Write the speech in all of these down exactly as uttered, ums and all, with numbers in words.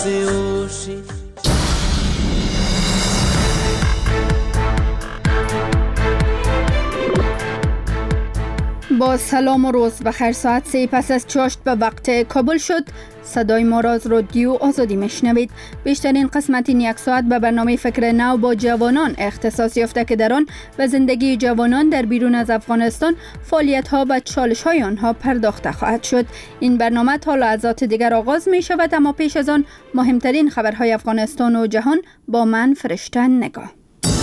با سلام و روز بخیر. ساعت سه پس از چاشت به وقت کابل شد. صدای ما را از رادیو آزادی میشنوید. بیشترین قسمت این یک ساعت به برنامه فکر نو با جوانان اختصاص یافته که در آن به زندگی جوانان در بیرون از افغانستان، فعالیت ها و چالش های آنها پرداخته خواهد شد. این برنامه تا لحظات دیگر آغاز می شود، اما پیش از آن مهمترین خبرهای افغانستان و جهان با من فرشته نگاه.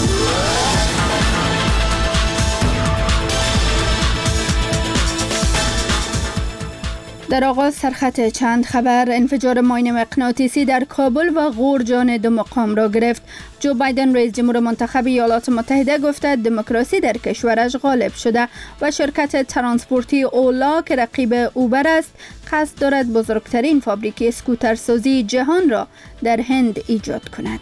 در آغاز سرخط چند خبر. انفجار ماین مغناطیسی در کابل و غور جان دو مقام را گرفت. جو بایدن رئیس جمهور منتخب ایالات متحده گفته دموکراسی در کشورش غالب شده و شرکت ترانسپورتی اولا که رقیب اوبر است قصد دارد بزرگترین فابریک اسکوترسازی جهان را در هند ایجاد کند.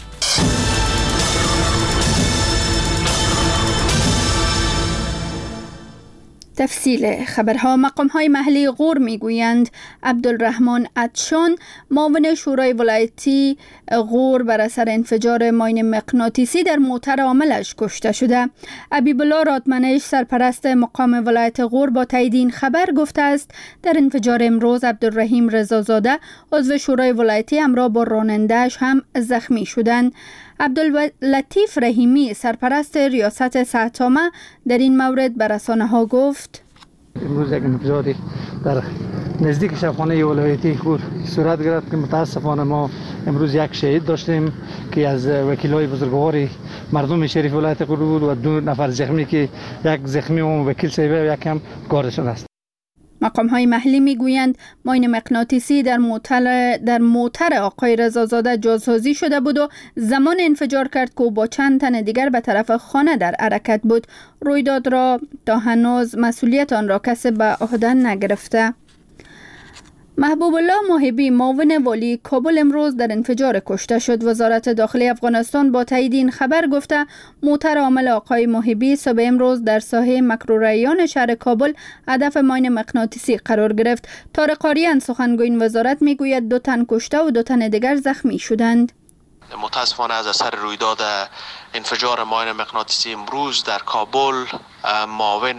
تفصیل خبرها. مقام‌های محلی غور میگویند عبدالرحمن عطشان، معاون شورای ولایتی غور، بر اثر انفجار ماین مغناطیسی در موتر عاملش کشته شده. حبیب الله رادمنش، سرپرست مقام ولایت غور، با تایید این خبر گفته است در انفجار امروز عبدالرحیم رضازاده، عضو شورای ولایتی، همراه با راننده‌اش هم زخمی شدند. عبداللطیف رحیمی، سرپرست ریاست صحت‌عامه، در این مورد به رسانه‌ها گفت: امروز یک انفجاری در نزدیک شبخانه ولایتی غور صورت گرفت که متاسفانه ما امروز یک شهید داشتیم که از وکیلای بزرگوار مردم شریف ولایت غور بود و دو نفر زخمی که یک زخمی و وکیل صاحب و یک هم گارشون است. مقام‌های محلی میگویند ماین مغناطیسی در موتر در موتر آقای رضازاده جاسازی شده بود و زمان انفجار کرد که او با چند تن دیگر به طرف خانه در حرکت بود. رویداد را تا هنوز مسئولیت آن را کسی به عهده نگرفته. محبوب الله محبی، معاون والی کابل، امروز در انفجار کشته شد. وزارت داخلی افغانستان با تایید این خبر گفته موتر عامل آقای محبی صبح امروز در ساحه مکروریان شهر کابل هدف ماین مغناطیسی قرار گرفت. طارق قاریان، سخنگوی این وزارت، میگوید دو تن کشته و دو تن دیگر زخمی شدند. متاسفانه از اثر رویداد انفجار ماین مغناطیسی امروز در کابل، معاون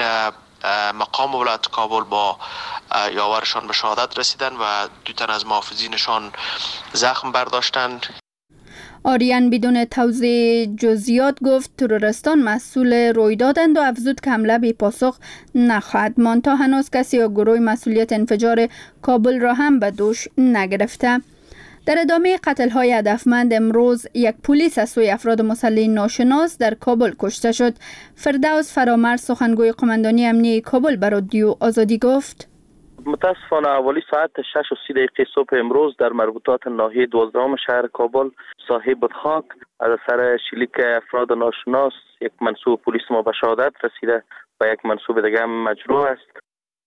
مقام ولایت کابل با یاورشان به شهادت رسیدن و دو تن از محافظینشان زخم برداشتند. آریان بدون توضیح جزئیات گفت تروریستان مسئول رویدادند و افزود که حمله بی پاسخ نخواهد ماند. تا هنوز کسی یا گروه مسئولیت انفجار کابل را هم به دوش نگرفته. در ادامه قتل‌های هدفمند، امروز یک پلیس از سوی افراد مسلح ناشناس در کابل کشته شد. فردوس فرامرز، سخنگوی قماندانی امنیه کابل، به رادیو آزادی گفت: متاسفانه اولی ساعت شش و سی دقیقه صبح امروز در مربوطات ناحیه دوازدهم شهر کابل، صاحب خاک، از اثر شلیک افراد ناشناس یک منصوب پلیس ما به شهادت رسیده و یک منصوب دیگر هم مجروح است.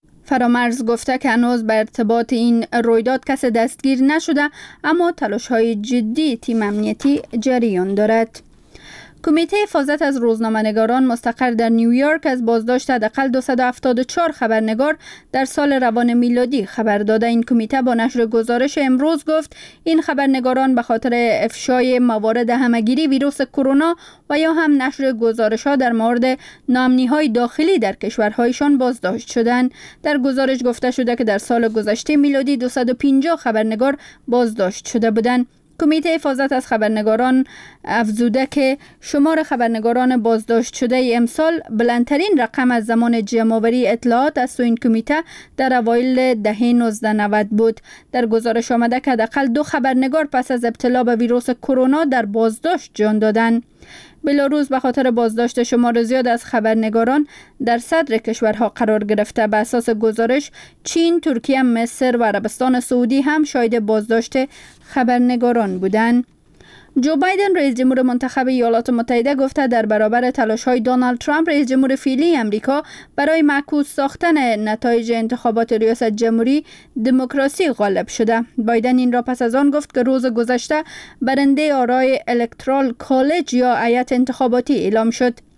فرامرز گفته که هنوز به ارتباط این رویداد کسی دستگیر نشده، اما تلاش‌های جدی تیم امنیتی جریان دارد. کمیته حفاظت از روزنامه‌نگاران مستقر در نیویورک از بازداشت حداقل دویست و هفتاد و چهار خبرنگار در سال روان میلادی خبر داده. این کمیته با نشر گزارش امروز گفت این خبرنگاران به خاطر افشای موارد همه‌گیری ویروس کرونا و یا هم نشر گزارش‌ها در مورد ناامنی‌های داخلی در کشورهایشان بازداشت شدند. در گزارش گفته شده که در سال گذشته میلادی دویست و پنجاه خبرنگار بازداشت شده بودند. کمیته حفاظت از خبرنگاران افزوده که شمار خبرنگاران بازداشت شده امسال بلندترین رقم از زمان جمع‌آوری اطلاعات از سوی این کمیته در اوایل دهه نوزده نود بود. در گزارش آمده که حداقل دو خبرنگار پس از ابتلا به ویروس کرونا در بازداشت جان دادند. بلاروس به خاطر بازداشت شمار زیاد از خبرنگاران در صدر کشورها قرار گرفته. به اساس گزارش چین، ترکیه، مصر و عربستان سعودی هم شاهد بازداشت خبرنگاران بودند. جو بایدن رئیس جمهور منتخب ایالات متحده گفته در برابر تلاش‌های دونالد ترامپ رئیس جمهور فعلی امریکا برای معکوس ساختن نتایج انتخابات ریاست جمهوری، دموکراسی غالب شده. بایدن این را پس از آن گفت که روز گذشته برنده آرای الکترال کالج یا هیئت انتخاباتی اعلام شد.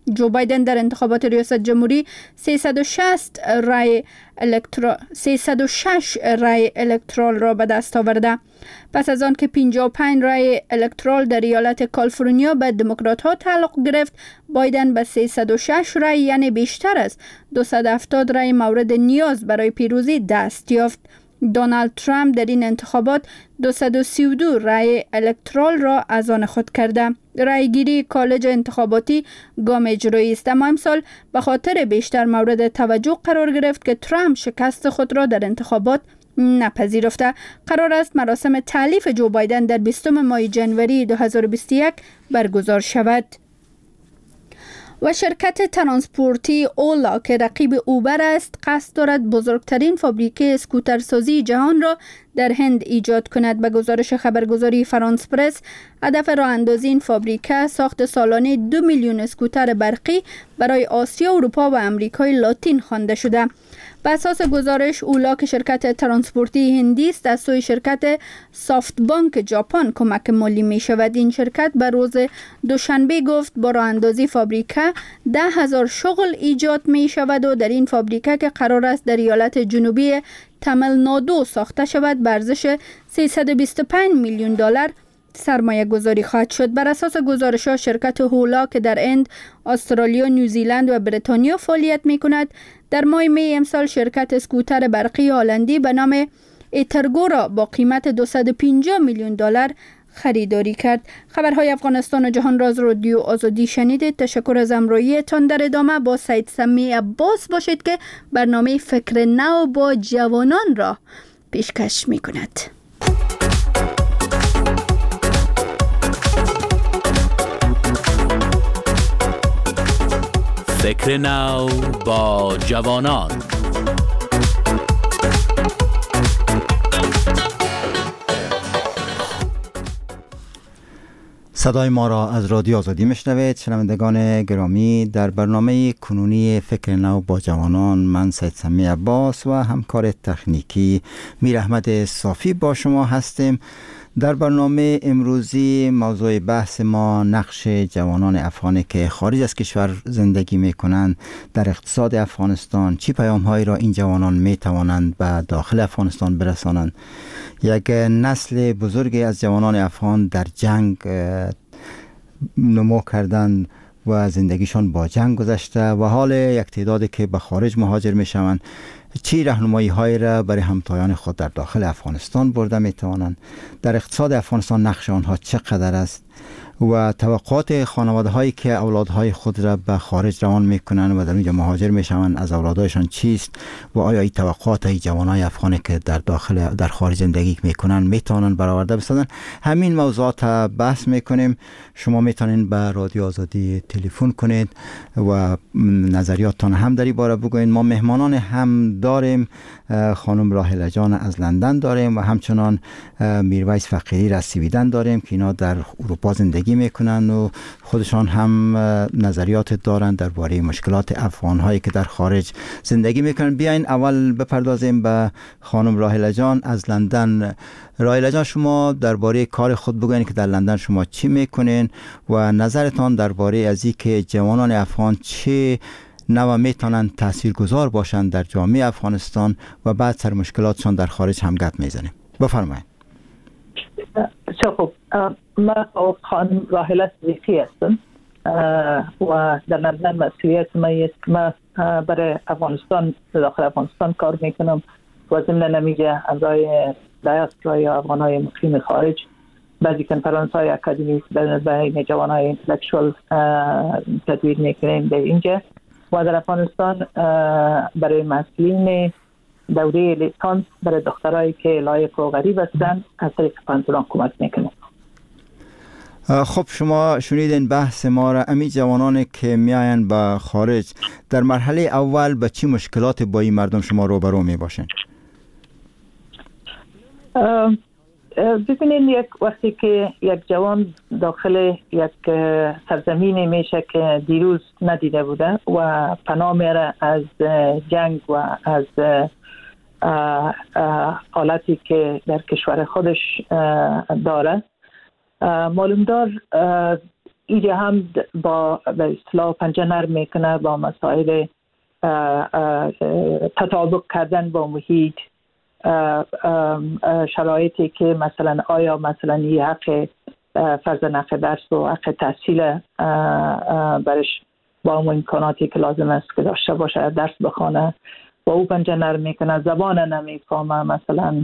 جو بایدن در انتخابات ریاست جمهوری سیصد و شصت رای الکترا... سیصد و شش رای الکترال را به دست آورده. پس از آن که پنجاه و پنج رای الکترال در ایالت کالیفرنیا به دموکرات ها تعلق گرفت، بایدن به سیصد و شش رای یعنی بیشتر از دویست و هفتاد رای مورد نیاز برای پیروزی دست یافت. دونالد ترامپ در این انتخابات دویست و سی و دو رای الکترال را از آن خود کرده. رای گیری کالج انتخاباتی گام اجرایی است، اما امسال به خاطر بیشتر مورد توجه قرار گرفت که ترامپ شکست خود را در انتخابات نپذیرفته. قرار است مراسم تألیف جو بایدن در بیستم ماه جنوری دو هزار و بیست و یک برگزار شود. و شرکت ترانسپورتی اولا که رقیب اوبر است، قصد دارد بزرگترین فابریکه اسکوترسازی جهان را در هند ایجاد کند. به گزارش خبرگزاری فرانس پرس، هدف راه اندازی این فابریکه ساخت سالانه دو میلیون اسکوتر برقی برای آسیا، اروپا و امریکای لاتین خوانده شده. بر اساس گزارش، اولا که شرکت ترانسپورتی هندی است، از سوی شرکت سافت بانک ژاپن کمک مالی می شود. این شرکت به روز دوشنبه گفت با راه اندازی فابریکه ده هزار شغل ایجاد می شود و در این فابریکه که قرار است در ایالت جنوبی تامل نادو ساخته شود، به ارزش سیصد و بیست و پنج میلیون دلار سرمایه گذاری خواهد شد. بر اساس گزارش ها، شرکت اولا که در هند، استرالیا، نیوزیلند و بریتانیا فعالیت می کند، در ماه می امسال شرکت اسکوتر برقی هلندی به نام ایترگو را با قیمت دویست و پنجاه میلیون دلار خریداری کرد. خبرهای افغانستان و جهان را از رادیو آزادی شنیدید. تشکر از همراهیتان. در ادامه با سید سمی عباس باشید که برنامه فکر نو با جوانان را پیشکش می کند. فکر نو با جوانان. صدای ما را از رادیو آزادی میشنوید. شنوندگان گرامی، در برنامه کنونی فکر نو با جوانان، من سید سمی عباس و همکار تکنیکی میر احمد صافی با شما هستیم. در برنامه امروزی موضوع بحث ما نقش جوانان افغانی که خارج از کشور زندگی می کنند در اقتصاد افغانستان، چی پیام هایی را این جوانان می توانند به داخل افغانستان برسانند. یک نسل بزرگی از جوانان افغان در جنگ نمو کردند و زندگیشان با جنگ گذشته و حال یک تعدادی که به خارج مهاجر می شوند، چی راهنمایی هایی را برای همتایان خود در داخل افغانستان برده می توانند. در اقتصاد افغانستان نقش آنها چقدر است و توقعات خانواده هایی که اولادهای خود را به خارج روان می کنند و در اونجا مهاجر می شوند از اولادهایشان چیست و آیا این توقعات های جوانای افغانی که در داخل در خارج زندگی می کنند می توانند برآورده بسازند. همین موضوعات بحث می کنیم. شما می توانید به رادیو آزادی تلفن کنید و نظریاتتان هم در این باره بگویید. ما مهمانان هم داریم، خانم راحله جان از لندن داریم و همچنان میرویس فقیری را از سویدن داریم که اینا در اروپا زندگی میکنن و خودشان هم نظریات دارند درباره مشکلات افغان‌هایی که در خارج زندگی میکنن. بیاین اول بپردازیم به خانم راحله جان از لندن. راحله جان، شما درباره کار خود بگوین که در لندن شما چی میکنین و نظرتان درباره از این که جوانان افغان چه نوع میتونن تاثیرگذار باشند در جامعه افغانستان و بعد سر مشکلاتشان در خارج هم گپ میزنیم. بفرمایید. چه خوب. من خانم راحله صدیقی هستم و در لندن مسئولیت من است که من برای افغانستان داخل افغانستان کار میکنم و ضمن نمیگه امرای دیاسپورا یا افغانهای مقیم خارج بعضی کنفرانس های اکادمیک در بین جوانهای اینتلکچوال تدویر میکنیم در اینجا و در افغانستان برای مسئولین دوره لیسانس برای دخترایی که لایق و غریب هستند از طریق پانتولان کمک میکنیم. خب شما شنیدین بحث ما را. امی جوانانی که میاین به خارج در مرحله اول به چی مشکلات با این مردم شما روبرو می باشین؟ ببینید، یک وقتی که یک جوان داخل یک سرزمینی میشه که دیروز ندیده بوده و پناه میره از جنگ و از حالتی که در کشور خودش داره، معلوم دار اینجا هم با به اصطلاح پنجه نرم میکنه با مسائل تطابق کردن با محیط، شرایطی که مثلا آیا مثلا این حق فرزن حق درس و حق تحصیل برش با اون امکاناتی که لازم است که داشته باشه درس بخونه و او پنجه نرم میکنه، زبان نمیفهمه مثلا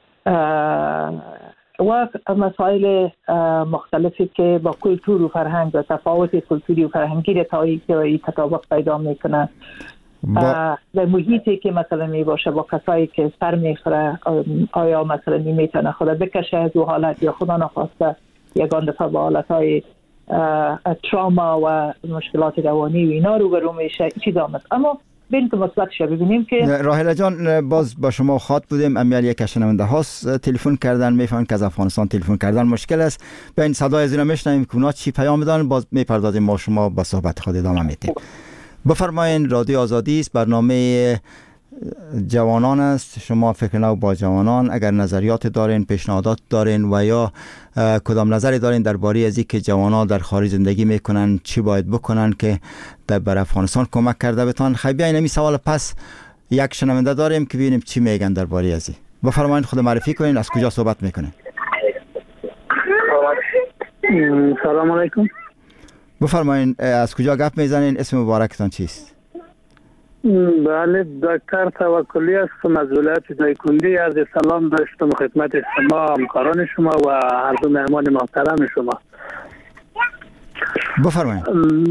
و مسائل مختلفی که با کلتور و فرهنگ و تفاوت کلتوری و فرهنگی تایی که این تطابق پیدا میکنه با... و محیطی که مثلا می باشه با کسایی که سر میخوره، آیا مثلا نمیتونه خدا بکشه از او حالت یا خدا نخواسته یگان دفعه با حالتهای تراما و مشکلات روانی و اینا رو برو میشه چیز آمد. اما بین که مثبتش ببینیم که راحله جان باز با شما خاط بودیم، امیال یک شنونده هاست تلفن کردن، میفهمن که از افغانستان تلفن کردن مشکل است، بین صدای از اینا میشنویم که اونا چی پیام میدن، باز میپردازیم ما شما با صحبت خود ادامه میدیم. بفرمایین. رادیو آزادی است، برنامه جوانان است. شما فکر نو با جوانان اگر نظریات دارین، پیشنهادات دارین و یا کدام نظری دارین درباره از اینکه جوانان در خارج زندگی میکنن چی باید بکنن که در بر افغانستان کمک کرده بتون، خیلی بیاین این سوال پس یک شنونده داریم که ببینیم چی میگن درباره از این. بفرمایین خود معرفی کنین، از کجا صحبت میکنین؟ سلام علیکم. بفرمایین از کجا گپ میزنین، اسم مبارکتان چیست؟ بله دکتر توکلی هستم از ولایت دایکنډي. عرض سلام داشتم خدمت شما، همکاران شما و هر دو مهمان محترم شما. بفرمایید.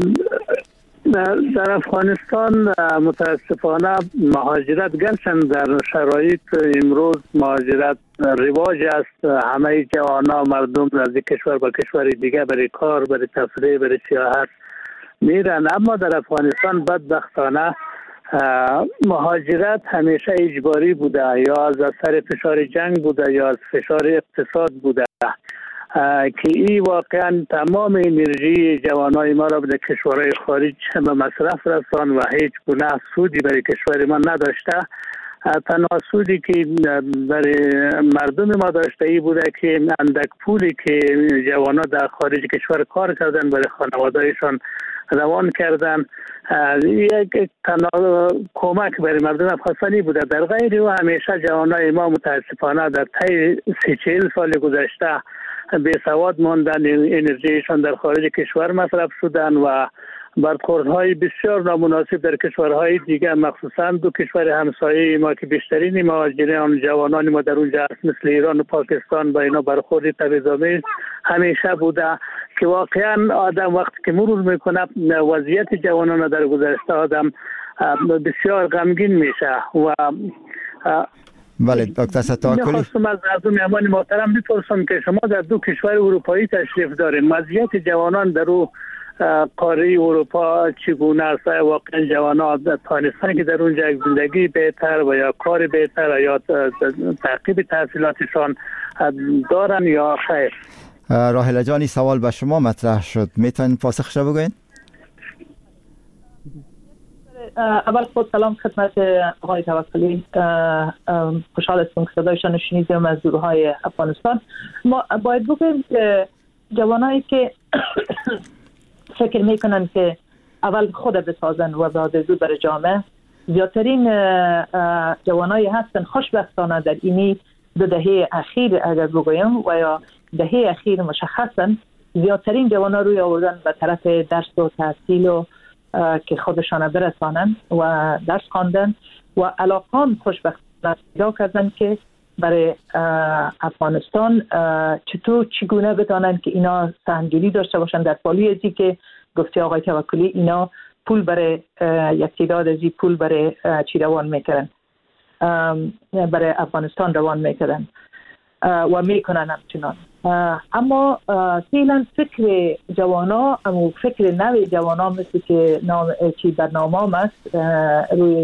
در افغانستان متاسفانه مهاجرت گرچند در شرایط امروز مهاجرت رواج است، همه جوانان مردم از یک کشور به کشور دیگه برای کار، برای تفریح، برای سیاحت میرن، اما در افغانستان بدبختانه مهاجرت همیشه اجباری بوده، یا از اثر فشار جنگ بوده یا از فشار اقتصاد بوده که این واقعا تمام انرژی جوانای ما را به کشورهای خارج به مصرف رسان و هیچ گونه سودی برای کشور ما نداشته. تنها سودی که برای مردم ما داشته ای بوده که اندک پولی که جوانا در خارج کشور کار کردن برای خانوادهایشان روان کردن یک تنها کمک برای مردم افغانستانی بوده. در غیر او همیشه جوانای ما متاسفانه در طی سی چهل سال گذشته بی سواد ماندن، انرژیشان در خارج کشور مصرف شدن و برخوردهای بسیار نامناسب در کشورهای دیگه، مخصوصا دو کشور همسایه ما که بیشترین مهاجرین جوانان ما در اونجا است مثل ایران و پاکستان، با اینا برخورد تبعیض‌آمیز همیشه بوده که واقعا آدم وقتی که مرور میکنه وضعیت جوانان در گذشته آدم بسیار غمگین میشه. و بله دکتر ستاکلی، خواستم از عزم مهمان محترم بپرسم که شما در دو کشور اروپایی تشریف دارین، وضعیت جوانان در او قاره اروپا چگونه است؟ واقعا جوانان تانستن که در اونجا زندگی بهتر و یا کار بهتر یا تعقیب تحصیلاتشان دارن یا خیر؟ راحله جانی سوال به شما مطرح شد، میتونین پاسخش رو بگوین؟ اول خود سلام خدمت آقای توکلی، خوشحال هستم که صدایشان شنیدیم از دورهای افغانستان. ما باید بگویم که جوانایی که فکر میکنن که اول خود بسازن و بعد زود برای جامعه، زیادترین جوانایی هستن خوشبختانه در اینی دو دهه اخیر اگر بگویم و یا دهه اخیر مشخصا زیادترین جوانا روی آوردن به طرف درس و تحصیل و که خودشان برسانن و درس خواندن و علاقان خوشبختانه پیدا کردن که برای افغانستان چطور چگونه بتانن که اینا سهمگیری داشته باشن در پالوی ازی که گفته آقای توکلی اینا پول برای یک تعداد ازی پول برای چی روان میکردن، برای افغانستان روان میکردن و میکنن همچنان. اما فعلا فکر جوانا، اما فکر نوی جوانا مثل که نام چی برنامه هم است روی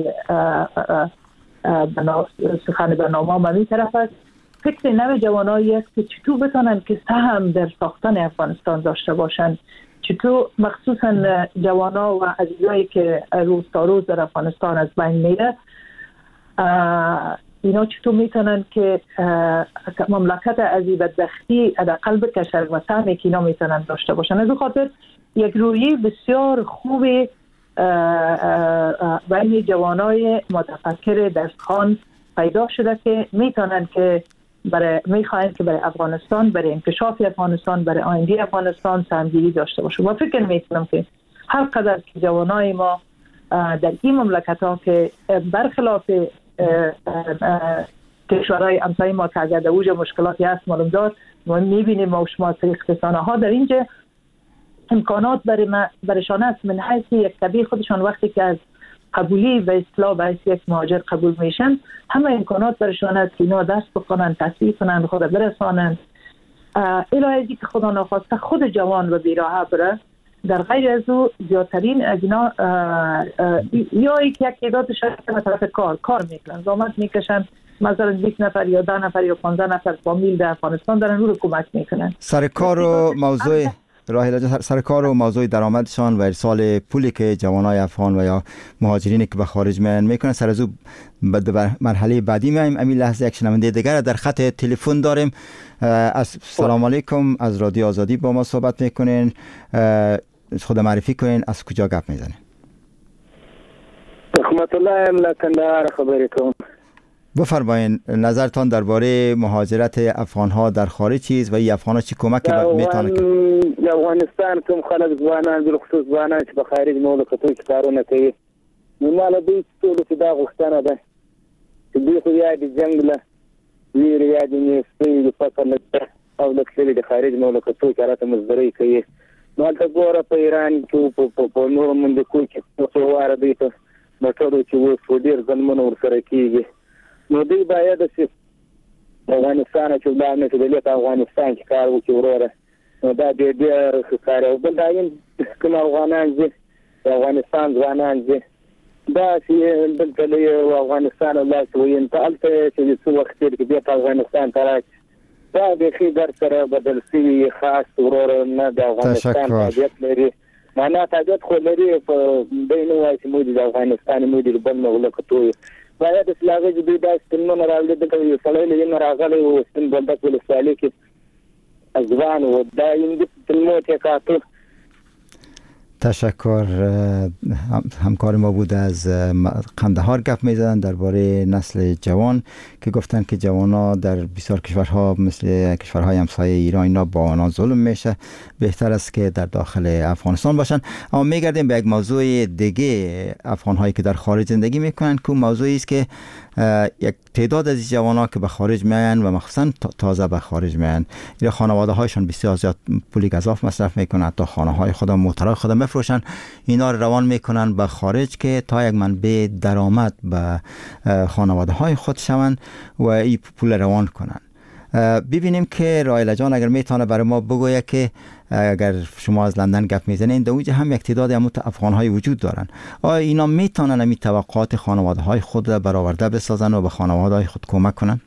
سخن برنامه هم همی طرف است، فکر نوی جوانایی است که چطور بتانن که سهم در ساختن افغانستان داشته باشن، چطور مخصوصا جوانا و عزیزایی که روز تا روز در افغانستان از بین میره اینا چطور میتونن که مملکت از این بدبختی حداقل بکشن و سهمی که اینا میتونن داشته باشن. از خاطر یک رویه بسیار خوب بین جوانای متفکر دستخوان پیدا شده که میتونن که برای میخواین که برای افغانستان، برای انکشاف افغانستان، برای آینده افغانستان سهمگیری داشته باشه. و فکر میکنم که هر قدر که جوانای ما در این مملکت ها که برخلاف کشورهای همسایه ما که اگر در اوج مشکلاتی هست معلوم دار ما میبینیم ما و شما طریق رسانه ها در اینجا امکانات برای برشان است من حیث یک طبیع خودشان وقتی که از قبولی و اصلاح به حیث یک مهاجر قبول میشن همه امکانات برشان است که اینا دست بکنن، تصویح کنن، خود برسانن الهی که خدا نخواسته خود جوان و بیراه بره. در غیر از او زیادترین از اینا یا یک تعداد شاید به طرف کار کار میکنن، زحمت میکشن، مثلا بیست نفر یا ده نفر یا پانزده نفر فامیل در افغانستان دارن رو کمک میکنن. سر کار و موضوع راهیلا سر کار و موضوع درآمدشان و ارسال پولی که جوانای افغان و یا مهاجرینی که به خارج میان میکنن سر از او به مرحله بعدی میایم. امی لحظه یک شنونده دیگر در خط تلفن داریم. السلام علیکم، از رادیو آزادی با ما صحبت میکنین، خود معرفی کنین، از کجا گپ میزنین؟ رحمت الله املکندار خبری کنم. بفرمایین نظرتان درباره مهاجرت افغان‌ها در خارج چیز و این افغان‌ها چی کمکی میتونه کنه؟ افغانستان کوم خلک ځوانان به خصوص ځوانان چې په خارج مملکتونو کې کارونه کوي نو مال دوی ټول چې دا غوښتنه ده چې دوی خو یا د جنګ له ویرې یا د نیستۍ د فقر له او د کلي د خارج مملکتونو کې راته مزدوري کوي. نو هلته ګوره په ایران کې په نورو مملکتونو کې څو واره دوی ته موټرو چې اوس ډېر ظلمونه ورسره کېږي. نو دوی باید چې افغانستان چې ولاړ نه شي دلته افغانستان کې کار وکړي وروره. نو دا ډېر ښه کار او بل دا کوم افغانان چې افغانستان ځوانان چې داسې دلته له افغانستان ولاړ شي وایي ته هلته چې څه وخت تېر کړي بیا په افغانستان ته راشي دا بیخي در سره بدل شوي خاص وروره نه د افغانستان طبیعت لري معنا طبیعت خو لري په دی نه وایي چې موږ د افغانستان موږ د بل مملکتونو باید اسلاغه چې دوی داسې تلمونه راغلي دلته یو سړی له یې نه راغلی و سپین بولدک ولسوالۍ کې ځوان و دا یې د تلمو ته کاته. تشکر. همکار ما بود از قندهار گپ میزدن درباره نسل جوان که گفتن که جوانا در بسیار کشورها مثل کشورهای همسایه ایران اینا با آنها ظلم میشه، بهتر است که در داخل افغانستان باشن. اما میگردیم به یک موضوع دیگه، افغانهایی که در خارج زندگی میکنن که موضوعی است که یک تعداد از جوانان که به خارج میان و مخصوصا تازه به خارج میان یا خانواده هایشان بسیار زیاد پول گزاف مصرف میکنن، تا خانه های خود موترهای خود میفروشن، اینا رو روان میکنن به خارج که تا یک منبع درآمد به خانواده های خود شوند و این پول روان کنن. ببینیم که راهیلا جان اگر میتونه برای ما بگویه که اگر شما از لندن گپ میزنین در اونجا هم یک تعداد افغان های وجود دارن، آیا اینا میتونن همین توقعات خانواده های خود را برآورده بسازن و به خانواده های خود کمک کنن؟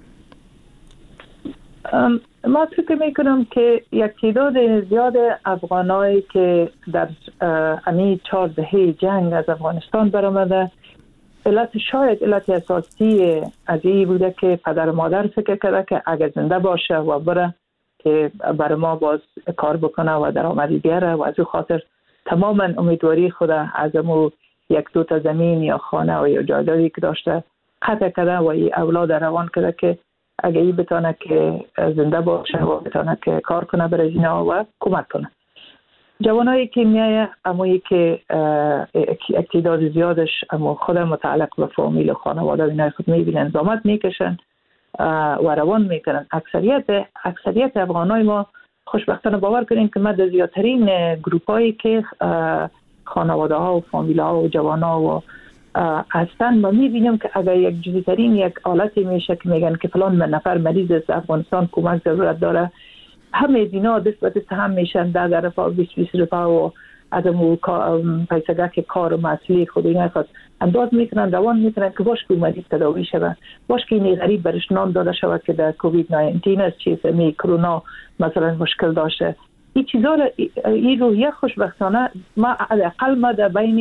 ما فکر میکنم که یک تعداد زیاد افغانایی که در امی چهار دهه جنگ از افغانستان برآمده، علت شاید علت اساسی از این بوده که پدر و مادر فکر کرده که اگر زنده باشه و بره که برای ما باز کار بکنه و درآمدی بیاره و از او خاطر تماما امیدواری خود از امو یک دو تا زمین یا خانه و یا جایدادی که داشته قطع کرده و این اولاد روان کرده که اگر این بتانه که زنده باشه و بتانه که کار کنه برای اینا و کمک کنه. جوانایی که میایه امویی که اقتداد زیادش امو خود متعلق به فامیل و خانواده اینا خود میبینن زحمت میکشن و روان میکنن. اکثریت اکثریت افغانای ما خوشبختانه باور کنین که ما در زیادترین گروپایی که خانواده ها و فامیل ها و جوان ها و هستن ما میبینیم که اگر یک جزیترین یک حالتی میشه که میگن که فلان من نفر مریض از افغانستان کمک ضرورت داره، همه دینا دست به دست هم میشن ده ده رفا بیس بیس رفا و از امو پیسگه که کار و مسئله خود اینا خود انداز میکنن روان میکنن که باش که مریض تداوی شود، باش که اینی غریب برش نام داده شود که در کووید ناینتین از چیز می کرونا مثلا مشکل داشته. این چیزا این روحیه خوشبختانه ما اقل ما در بین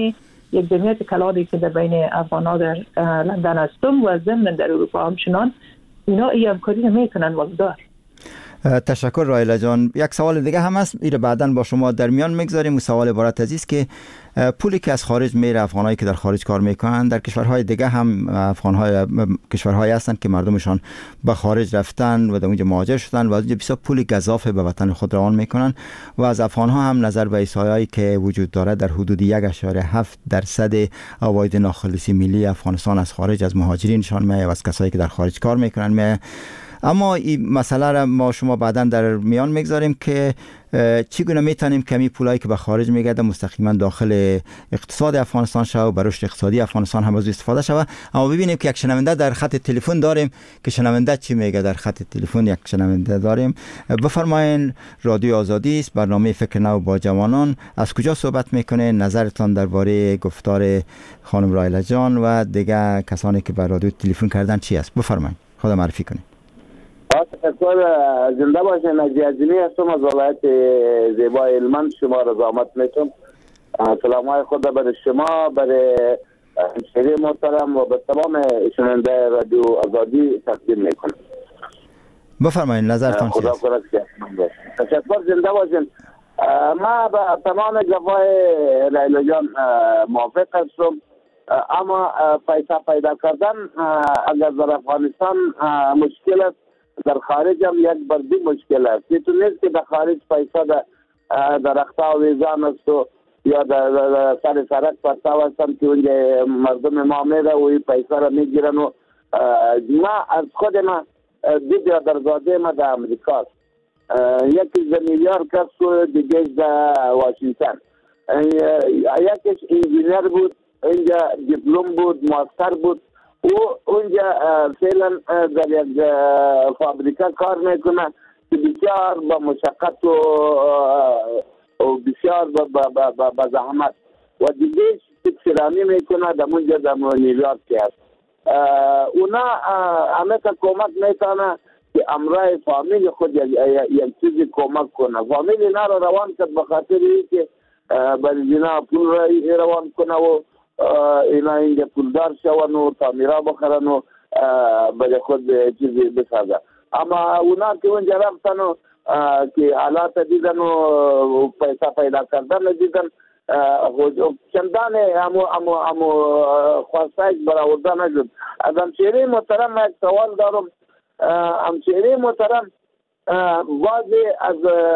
یک جمعیت کلانی که در بین افغان‌ها در لندن هستم و ضمن در اروپا همچنان اینا این همکاری میکنن والدار. تشکر رایلا جان. یک سوال دیگه هم هست، ایره بعداً با شما در میان میگذاریم. و سوال عبارت از است که پولی که از خارج میره، افغانایی که در خارج کار میکنن در کشورهای دیگه هم افغانهای کشورهایی هستند که مردمشان به خارج رفتن و در اونجا مهاجر شدن و از اونجا بسیار پول گزاف به وطن خود روان میکنن و از افغانها هم نظر به احصایه‌ای که وجود داره در حدود یک اشاره هفت درصد عواید ناخالصی ملی افغانستان از خارج از مهاجرینشان میاد و از کسایی که در خارج کار میکنن میاد. اما این مسئله را ما شما بعداً در میان میگذاریم که چگونه میتونیم کمی پولایی که به خارج میگرده مستقیما داخل اقتصاد افغانستان شود و برای رشد اقتصادی افغانستان هم از استفاده شود. اما ببینیم که یک شنونده در خط تلفن داریم که شنونده چی میگه. در خط تلفن یک شنونده داریم. بفرمایین. رادیو آزادی است، برنامه فکر نو با جوانان. از کجا صحبت میکنه؟ نظرتان درباره گفتار خانم رایلا جان و دیگه کسانی که به رادیو تلفن کردن چی است؟ بفرمایین، خود معرفی کنید. تشکر. زنده باشین. نجی عظیمی هستم از ولایت زیبای هلمند. شما را زحمت میتونم. سلام های خود برای شما، برای همشهری محترم و به تمام شنونده رادیو آزادی تقدیم میکنم. بفرمایید نظرتان چیست؟ خدا کنه که تشکر. زنده باشین. ما به تمام جوای رایلا جان موافق هستم، اما پیسه پیدا کردن اگر در افغانستان مشکل است، در خارج هم یک بردی مشکل است. تو نیست که در خارج پیسه در اختا و ویزان است و یا در سر سرک پرتاو هستن که اونجا مردم ما میره و این پیسه را میگیرن. و ما از خود ما دو برادرزاده ما در امریکا است، یکی در نیویورک است و دیگه در واشنگتن. یکیش انجینیر بود، اینجا دیپلم بود، ماستر بود و اونجا فعلا در یک فابریکه کار میکنه که بسیار با مشقت و بسیار با زحمت و دیگه تکسرانی میکنه در اونجا در نیویورک هست. اونا همه که کمک میکنه که امرای فامیل خود یک چیزی کمک کنه. فامیل اینا رو روان کرد به خاطر ای که برای اینا پول را روان کنه و اینا اینجا پولدار شون و تعمیرا بخرن و برای خود چیزی بسازن. اما اونا که اونجا رفتن و که حالات دیدن و پیسه پیدا کردن دیدن، چندان امو امو امو خواستایش برآورده نشد. از همشهری محترم یک سوال دارم. همشهری محترم بعضی از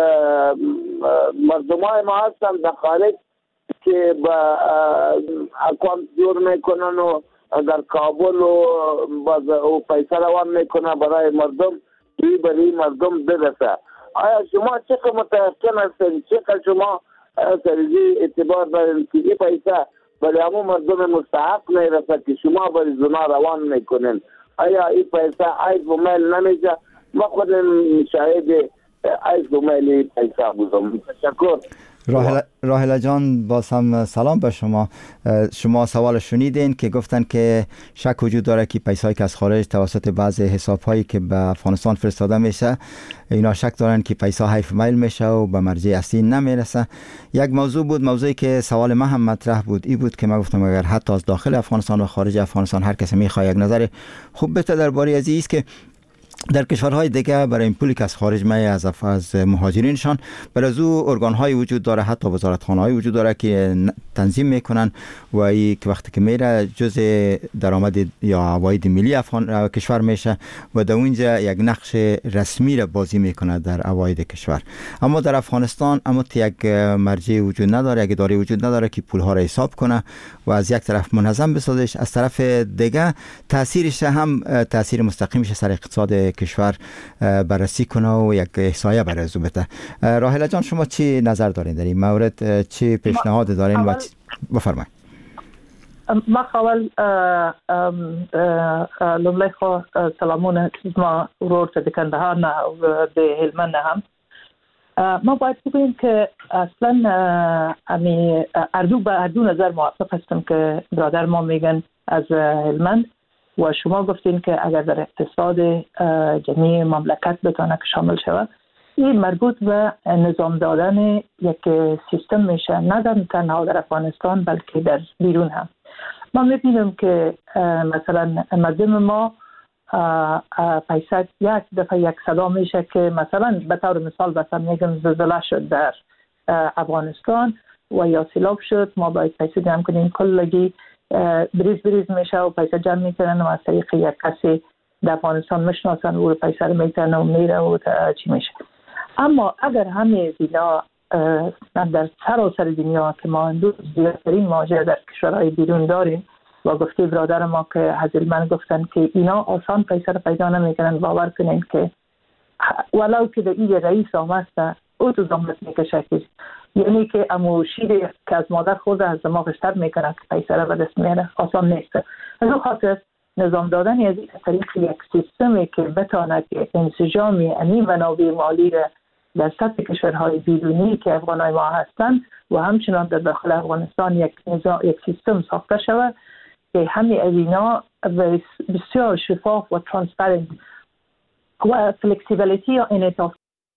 مردمای ما هستن در خارج که با اکانت جور میکنن و در کابل و باز او پیسه روان میکنن برای مردم که برای مردم برسه. آیا شما چقدر متأکد هستین، چقدر شما سریزی اعتبار دارین که این پیسه برای همون مردم مستحق میرسه که شما برای زنا روان میکنین؟ آیا این پیسه عیب و میل نمیشه؟ ما خودم شاهد عیب و میل پیسه بودم. تشکر. راهله جان باز هم سلام به شما. شما سوال شنیدین که گفتن که شک وجود داره که پیسایی که از خارج توسط بعض حساب‌هایی که به افغانستان فرستاده میشه اینا شک دارن که پیسا حیف میل میشه و به مرجع اصلی نمیرسه. یک موضوع بود، موضوعی که سوال ما هم مطرح بود ای بود که ما گفتم اگر حتی از داخل افغانستان و خارج افغانستان هر کسی میخواد یک نظر خوب بده درباره از این که در کشورهای دیگه برای این پولی که از خارج می از از مهاجرینشان برای از او ارگان‌های وجود داره، حتی وزارتخانه‌های وجود داره که تنظیم میکنن و این که وقتی که میره جزء درآمد یا عواید ملی افغان کشور میشه و در اونجا یک نقش رسمی را بازی میکنه در عواید کشور. اما در افغانستان اما یک مرجع وجود نداره، یک اداره وجود نداره که پولها را حساب کنه و از یک طرف منظم بسازش، از طرف دیگه تاثیرش هم تاثیر مستقیمش سر اقتصاد کشور بررسی کنه و یک احصایه برای از بده. راهله جان شما چی نظر دارین در این مورد؟ چی پیشنهاد دارین و بفرمایید. ما اول لومړی خو سلامونه ما ورور ته د کندهار نه او د هلمند هم ما باید بگوییم که اصلا امی اردو به اردو نظر موافق هستم که برادر ما میگن از هلمند و شما گفتین که اگر در اقتصاد جمعی مملکت بتونه که شامل شود این مربوط به نظام دادن یک سیستم میشه، نه تنها در افغانستان بلکه در بیرون هم. ما میبینیم که مثلا مردم ما پیسه یک دفعه یک صدا میشه که مثلا به طور مثال بسا میگم زلزله شد در افغانستان و یا سیلاب شد، ما باید پیسه جمع کنیم، کلگی بریز بریز میشه و پیسه جمع میکنن و از طریق یک کسی در افغانستان میشناسن و پیسه رو میتن و میره و چی میشه. اما اگر همه اینا در سراسر دنیا که ما امروز زیادترین ماجرا در کشورهای بیرون داریم و گفته برادر ما که حضیل من گفتن که اینا آسان پیسه رو پیدا نمیکنن، باور کنین که ولو که در این رئیس آمسته او تو زمت میکشه که یعنی که امو شیر که از مادر خورده از دماغش تر میکنه که پیسه رو به دست میاره، آسان نیست. از اون خاطر نظام دادن از طریق یک سیستمی که بتانه که انسجامی این منابع مالی را در سطح کشورهای بیرونی که افغانای ما هستند و همچنان در داخل افغانستان یک نظام یک سیستم ساخته شود که همه از اینا بسیار شفاف و ترانسپرنت و فلکسیبیلیتی یا انعطاف.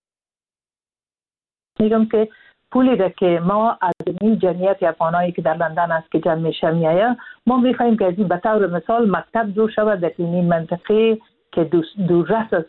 میگم که پولی را که ما از این جمعیت افغانایی که در لندن است که جمع میشه میایه، ما میخوایم که از این به طور مثال مکتب دو شود در این منطقه که دوررس است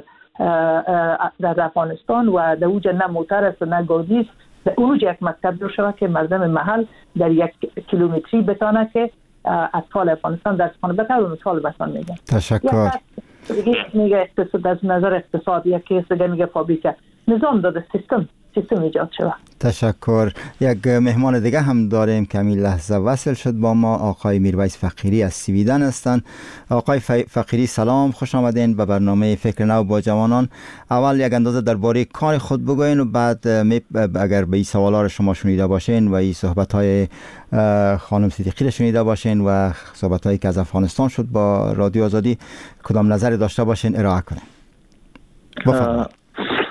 در افغانستان و در اوج نه موتر است و نه گازی است، در اوج یک مکتب دو شود که مردم محل در یک کیلومتری بتانه که اطفال افغانستان درس خانه به طور مثال بسان میگن. تشکر. میگه اقتصاد از نظر اقتصاد، یکی دیگه میگه فابریکه، نظام داده سیستم سیستم ایجاد شده. تشکر. یک مهمان دیگه هم داریم که همین لحظه وصل شد با ما، آقای میرویس فقیری از سویدن هستند. آقای فقیری سلام، خوش آمدین به برنامه فکر نو با جوانان. اول یک اندازه درباره کار خود بگوین و بعد اگر به این سوالا رو شما شنیده باشین و این صحبت های خانم صدیقی رو شنیده باشین و صحبت هایی که از افغانستان شد با رادیو آزادی، کدام نظری داشته باشین ارائه کنین. بفرمایید.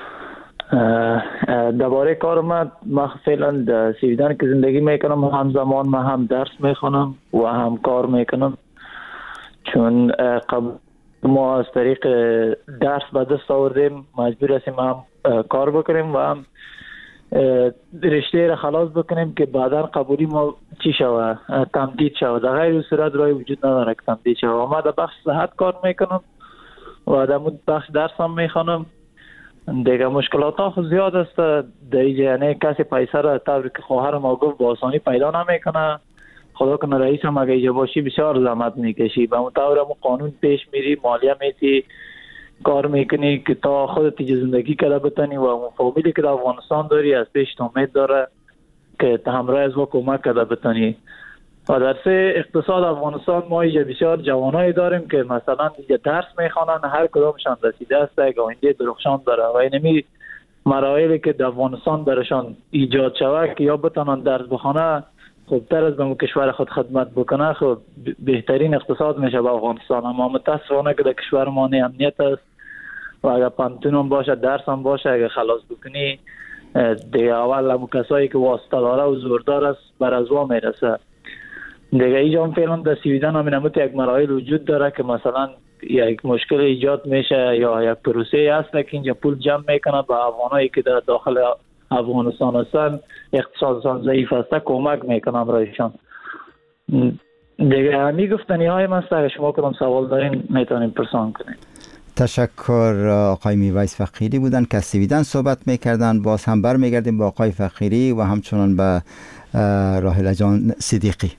درباره کار من، من فعلا در سویدن که زندگی میکنم، همزمان من هم درس میخونم و هم کار میکنم، چون قبل ما از طریق درس به دست آوردیم مجبور هستیم هم کار بکنیم و هم رشته را خلاص بکنیم که بعدا قبولی ما چی شود، تمدید شود. در غیر صورت رای وجود نداره که تمدید شود. ما در بخش صحت کار میکنم و در بخش درس هم میخونم. دیگه مشکلات ها خود زیاد است در اینجا، یعنی کسی پیسه را طوری که خواهر ما گفت با آسانی پیدا نمیکنه. خدا کنه رئیس هم اگه اینجا باشی بسیار زحمت میکشی، به اون طور هم قانون پیش میری، مالیه میتی، کار میکنی که تا خودت زندگی کرده بتانی و اون فامیلی که در افغانستان داری از پیش امید داره که همراه از ما کمک کرده بتانی. و در سه اقتصاد افغانستان ما اینجا بسیار جوانایی داریم که مثلا اینجا درس میخوانن، هر کدامشان رسیده است یک آینده درخشان داره و اینمی مراحلی که در افغانستان برشان ایجاد شود که یا بتانن درس بخونه خوبتر از به کشور خود خدمت بکنه، خب بهترین اقتصاد میشه به افغانستان. اما متاسفانه که در کشور ما نه امنیت است و اگر پانتون هم باشه، درس هم باشه، اگر خلاص بکنی دیگه اول هم کسایی که واسطه داره و زوردار است بر از وا میرسه. دیگه اینجا هم فعلا در سویدن هم نمود یک مراحل وجود داره که مثلا یک مشکل ایجاد میشه یا یک پروسه هست که اینجا پول جمع میکنه به افغانایی که در داخل افغانستان هستن، اقتصادشان ضعیف است، کمک میکنم برایشان. دیگه همی گفتنی های من است، اگر شما کدام سوال دارین میتونین پرسان کنین. تشکر. آقای میرویس فقیری بودن که از سویدن صحبت میکردن. باز هم بر میگردیم با آقای فقیری و همچنان به راحله جان صدیقی.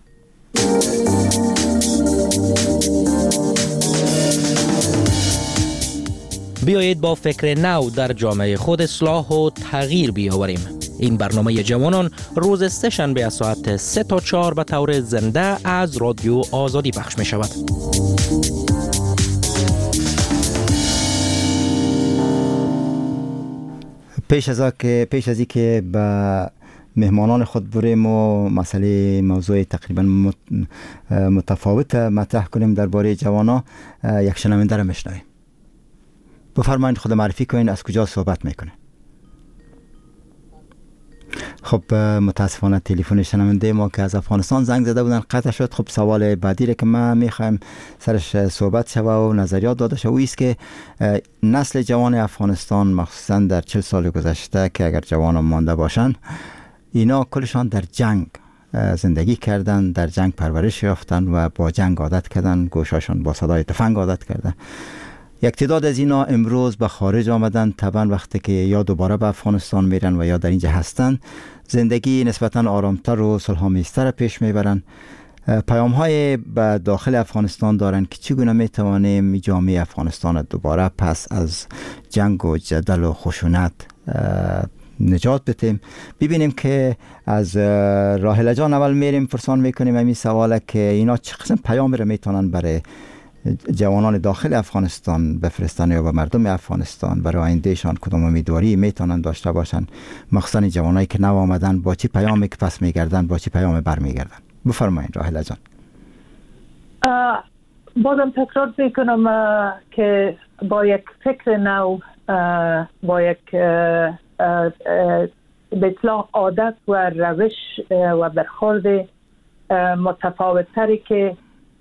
بیایید با فکر نو در جامعه خود اصلاح و تغییر بیاوریم. این برنامه جوانان روز سه شنبه از ساعت سه تا چهار به طور زنده از رادیو آزادی پخش می شود. پیش از که پیش از که به مهمانان خود بریم و مسئله موضوع تقریبا متفاوت مطرح کنیم درباره جوانا، یک شنونده را میشنویم. بفرمایید خود معرفی کنین، از کجا صحبت میکنه. خب متاسفانه تلفن شنونده ما که از افغانستان زنگ زده بودن قطع شد. خب سوال بعدی را که ما میخوایم سرش صحبت شوه و نظریات داده شوه است که نسل جوان افغانستان مخصوصا در چهل سال گذشته که اگر جوانان مانده باشن، اینا کلشان در جنگ زندگی کردن، در جنگ پرورش یافتن و با جنگ عادت کردن، گوشاشون با صدای تفنگ عادت کردن. یک تعداد از اینا امروز به خارج آمدن، طبعا وقتی که یا دوباره به افغانستان میرن و یا در اینجا هستن زندگی نسبتا آرامتر و صلح‌آمیزتر پیش میبرن. پیام های به داخل افغانستان دارن که چگونه میتوانیم جامعه افغانستان دوباره پس از جنگ و جدل و خشونت نجات بدیم. ببینیم که از راحله جان اول میریم پرسان میکنیم همین سواله که اینا چه قسم پیام رو میتونن برای جوانان داخل افغانستان بفرستن یا به مردم افغانستان برای آیندهشان کدام امیدواری میتونن داشته باشن، مخصوصا جوانایی که نو آمدن با چی پیامی که پس میگردن، با چی پیامی برمیگردن. بفرمایید راحله جان. بازم تکرار میکنم که با یک فکر نو، با یک به اصطلاح عادت و روش و برخورد متفاوت تری که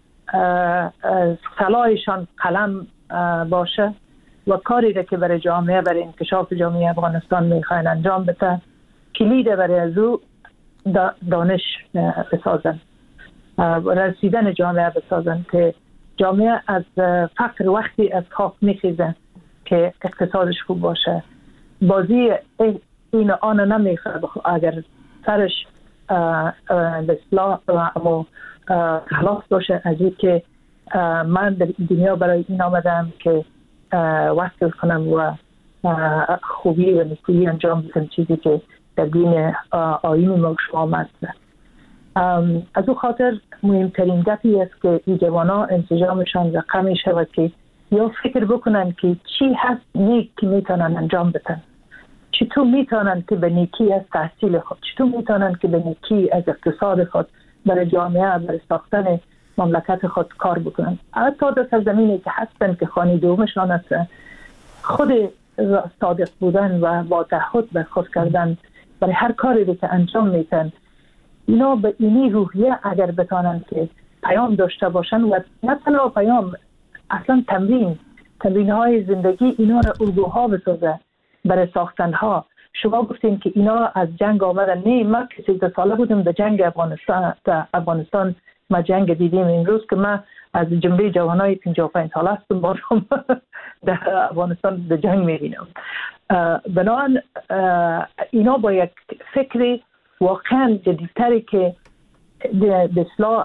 صلاحشان قلم باشه و کاری را که برای جامعه، برای انکشاف جامعه افغانستان میخواین انجام بده، کلید برای از او دانش بسازن، رسیدن جامعه بسازن که جامعه از فقر وقتی از خاک میخیزه که اقتصادش خوب باشه. بازی این آن نمیخواد اگر سرش به اصطلاح اما خلاص باشه از این که من در دنیا برای این آمدم که وصل کنم و خوبی و نیکویی انجام بدم، چیزی که در دین آیین ما شما آمد. از او خاطر مهمترین گپی است که این جوانا انسجامشان رقمی شود که یا فکر بکنن که چی هست نیک که میتونن انجام بدن، چطور میتونن که به نیکی از تحصیل خود، چطور میتونن که به نیکی از اقتصاد خود برای جامعه، برای ساختن مملکت خود کار بکنن. حتی در سرزمینی که هستن که خانه دومشان است، خود صادق بودن و با تعهد برخورد کردن برای هر کاری که انجام میتن، اینا به اینی روحیه اگر بتانن که پیام داشته باشن و نه تنها پیام، اصلا تمرین تمرین های زندگی اینا را الگوها بسازه برای ساختن ها. شما گفتین که اینا از جنگ آمدن. نه، ما که سیزده ساله بودم در جنگ افغانستان در افغانستان ما جنگ دیدیم. امروز که ما از جنبه جوانای پنجاه و پنج ساله هستم، بارم در افغانستان در جنگ میبینم. بنابراین اینا با یک فکر واقعا جدیدتری که به اصلاح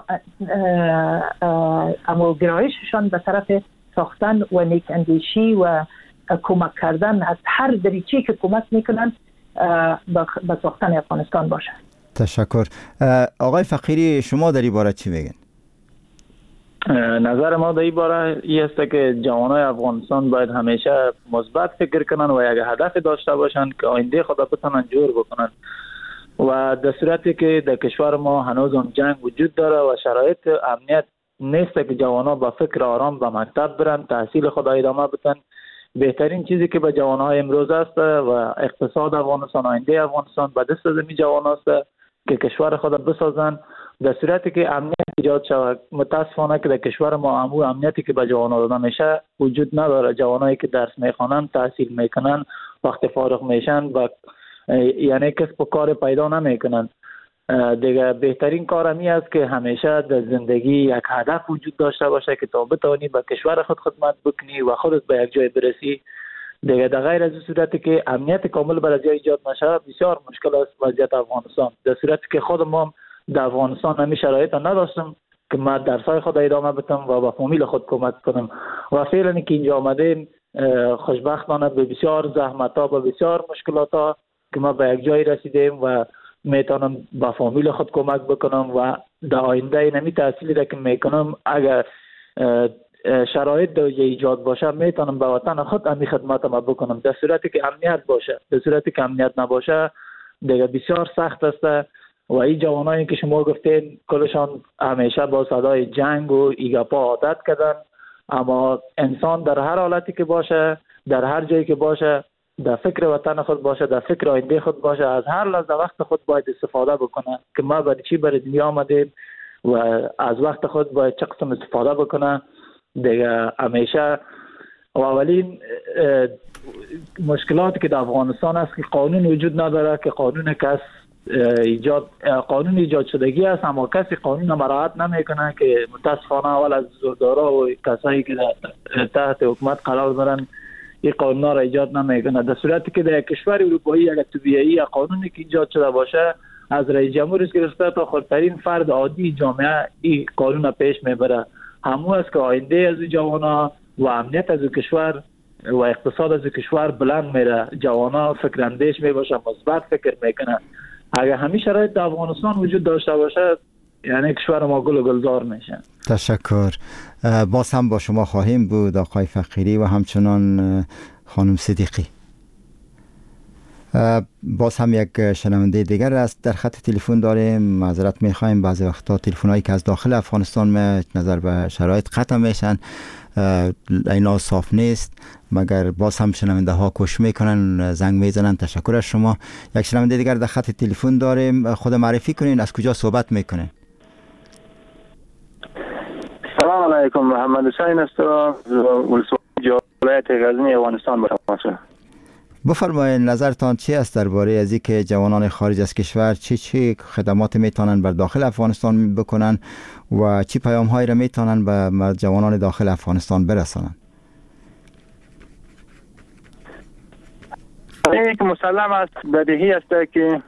اما گرایششان به طرف ساختن و نیک اندیشی و کمک کردن از هر دریچه‌ای که کمک میکنن به ساختن افغانستان باشه. تشکر. آقای فقیری، شما در این باره چی میگین؟ نظر ما در این باره این است که جوانای افغانستان باید همیشه مثبت فکر کنن و یک هدف داشته باشن که آینده خود بتونن جور بکنن و در صورتی که در کشور ما هنوز هم جنگ وجود داره و شرایط امنیت نیست که جوانا با فکر آرام به مکتب برن، تحصیل خود ادامه بدن، بهترین چیزی که به جوانای امروز است و اقتصاد افغانستان، آینده افغانستان به دست از این جوان است که کشور خود بسازن. در صورتی که امنیت ایجاد شود، متاسفانه که در کشور ما امو امنیتی که به جوانا داده میشه وجود نداره. جوانایی که درس میخوانن، تحصیل میکنن، وقت فارغ میشن و یعنی کسب و کار پیدا نمیکنن. دیگه بهترین کار همی است که همیشه در زندگی یک هدف وجود داشته باشه که تا بتونی به کشور خود خدمت بکنی و خودت به یک جای برسی. دیگه در غیر از صورتی که امنیت کامل برای جای ایجاد نشه، بسیار مشکل است وضعیت افغانستان. در صورتی که خود ما در افغانستان همی شرایط نداشتم که ما درسای خود ادامه بدم و به فامیل خود کمک کنم و فعلا که اینجا آمدیم خوشبختانه به بسیار زحمت‌ها، به بسیار مشکلات‌ها که ما به یک جای رسیدیم و میتونم با فامیل خود کمک بکنم و در آینده نمی تحصیلی را که میکنم اگر شرایط در ایجاد باشه میتونم به وطن خود امی خدمت ما بکنم. در صورتی که امنیت باشه، در صورتی که امنیت نباشه دیگه بسیار سخت است و این جوانایی که شما گفتین کلشان همیشه با صدای جنگ و ایگاپا عادت کردن. اما انسان در هر حالتی که باشه، در هر جایی که باشه، در فکر وطن خود باشه، در فکر آینده خود باشه، از هر لحظه وقت خود باید استفاده بکنه که ما برای چی برای دنیا آمدیم و از وقت خود باید چه قسم استفاده بکنه دیگه. همیشه و اولین مشکلاتی که در افغانستان است که قانون وجود نداره، که قانون کس ایجاد قانون ایجاد شدگی است اما کسی قانون مراعات نمیکنه، که متاسفانه اول از زوردارا و کسایی که تحت حکومت قرار دارن این قانون را ایجاد نمیکنه. در صورتی که در کشور اروپایی اگر طبیعی قانونی که ایجاد شده باشه از رئیس جمهور گرفته تا خردترین فرد عادی جامعه این قانون پیش میبره. همو است که آینده از جوانا و امنیت از کشور و اقتصاد از کشور بلند میره. جوانا فکر اندیش میباشه، مثبت فکر میکنه. اگر همین شرایط در افغانستان وجود داشته باشه یعنی کشور ما گل و گلزار میشه. تشکر. باز هم با شما خواهیم بود آقای فقیری و همچنان خانم صدیقی. باز هم یک شنونده دیگر است در خط تلفن داریم. معذرت میخوایم بعضی وقتا تلفن‌هایی که از داخل افغانستان می نظر به شرایط قطع میشن، اینا صاف نیست، مگر باز هم شنونده ها کوشش میکنن زنگ میزنن. تشکر از شما. یک شنونده دیگر در خط تلفن داریم. خود معرفی کنین، از کجا صحبت میکنین؟ سلام علیکم، محمد حسین است، ولایت غزنی افغانستان باشم. بفرمایید نظرتان چی است درباره از اینکه جوانان خارج از کشور چی چی خدمات میتونن بر داخل افغانستان بکنن و چی پیام هایی را میتونن به جوانان داخل افغانستان برسانن؟ یک مسلم است، بدیهی است که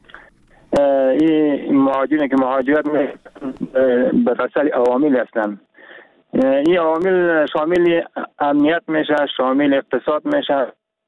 این مهاجرین که مهاجرت به اصل عوامل هستند. این عوامل شامل امنیت میشه، شامل اقتصاد میشه،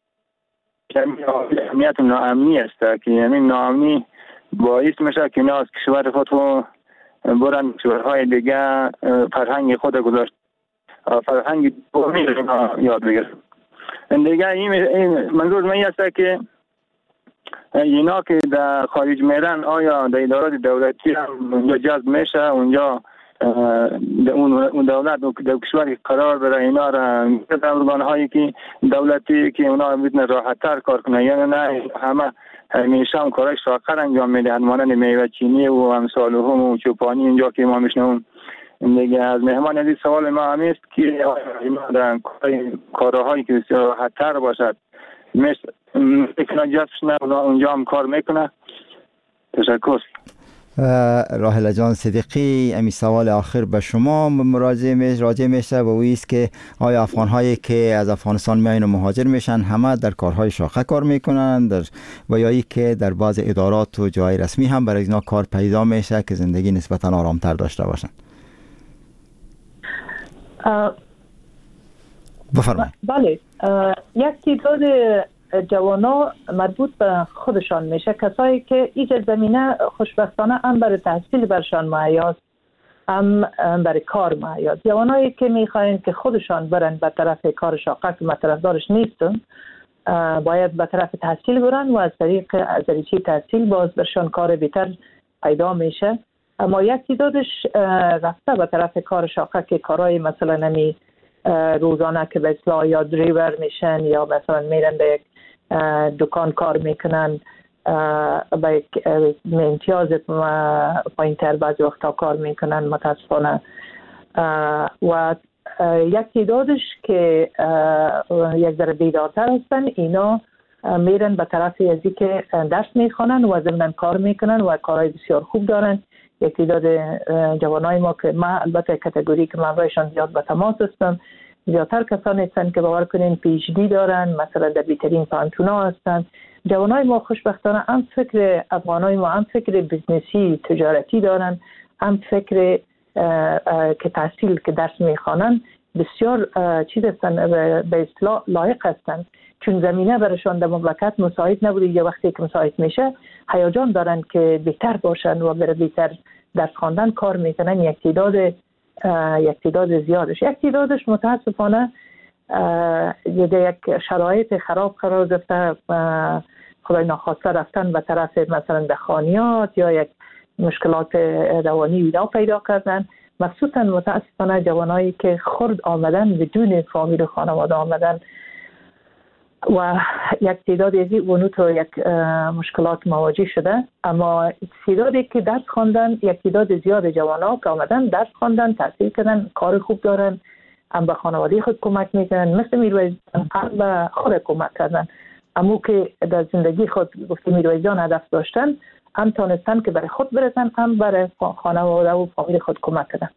امنیت ناامنی است که یعنی ناامنی باعث میشه که اینا از کشور خود برن کشورهای دیگه فرهنگ خود گذاشت، فرهنگ بومی یاد بگیرن. دیگه این منظور من است که اینا که در خارج میرن آیا در ادارات دولتی هم اونجا جذب میشه، اونجا اون دولت در کشوری قرار بره اینا را میتونن ارگان‌هایی که دولتی که اونا میتونه راحت تر کار کنه، یعنی نه همه همیشه هم کارهای شاقر انجام میدهن مانند میوه چینی و امثال هم و چوپانی اینجا که ما میشنویم. دیگه از مهمان عزیز سوال ما هم است که اینا در کارهایی که راحت تر باشد مثل میکنه جذبش نه اونجا هم کار میکنه. تشکر. راحله جان صدیقی، امی سوال آخر به شما مراجعه میشه راجع میشه و اویست که آیا افغان هایی که از افغانستان میاین و مهاجر میشن همه در کارهای شاخه کار میکنن در و یا ای که در بعض ادارات و جای رسمی هم برای اینا کار پیدا میشه که زندگی نسبتا آرامتر داشته باشن؟ بفرمایید. بله، یک تعداد جوانا مربوط به خودشان میشه، کسایی که ایجاد زمینه خوشبختانه هم برای تحصیل برشان معیاز، هم برای کار معیاز. جوانایی که میخواین که خودشان برن به طرف کار شاقه که مطرفدارش نیستن، باید به طرف تحصیل برن و از طریق از دریچه تحصیل باز برشان کار بهتر پیدا میشه. اما یک تعدادش رفته به طرف کار شاقه که کارهای مثلا نمی روزانه که به اصطلاح یا دریور میشن یا مثلا میرن به یک دکان کار میکنن، به امتیاز پایینتر بعضی وقتا کار میکنن متاسفانه. و یک تعدادش که یک ذره بیدارتر هستن اینا میرن به طرف ازی که درس میخوانن و ضمن کار میکنن و کارهای بسیار خوب دارن. یک تعداد جوانای ما که ما البته کاتگوری که من رایشان زیاد به تماس هستم، زیادتر کسانی هستند که باور کنین پی اچ دی دارن، مثلا در بهترین پانتونا هستند. جوانای ما خوشبختانه هم فکر افغانای ما هم فکر بیزنسی تجارتی دارن، هم فکر که تحصیل که درس میخوانن بسیار چیز هستن، به اصطلاح لایق هستن، چون زمینه برشان در مملکت مساعد نبوده. یه وقتی که مساعد میشه هیجان دارن که بهتر باشن و بر بهتر درس خواندن کار میکنن. یک تعداد یک تعداد زیادش یک تعدادش متاسفانه یک شرایط خراب قرار گرفته، خدای ناخواسته رفتن به طرف مثلا دخانیات یا یک مشکلات روانی ویدا پیدا کردن. مخصوصا متاسفانه جوانایی که خرد آمدن بدون فامیل و خانواده آمدن و یک تعداد از اونو تو یک مشکلات مواجه شده، اما تعدادی که درس خواندن، یک تعداد زیاد جوانا که آمدن درس خواندن، تحصیل کردن، کار خوب دارن، هم به خانواده خود کمک میکنن، مثل میرویس هم به خود کمک کردن. اما که در زندگی خود گفته میرویس جان هدف داشتن، هم تانستن که برای خود برسن، هم برای خانواده و فامیل خود کمک کردن.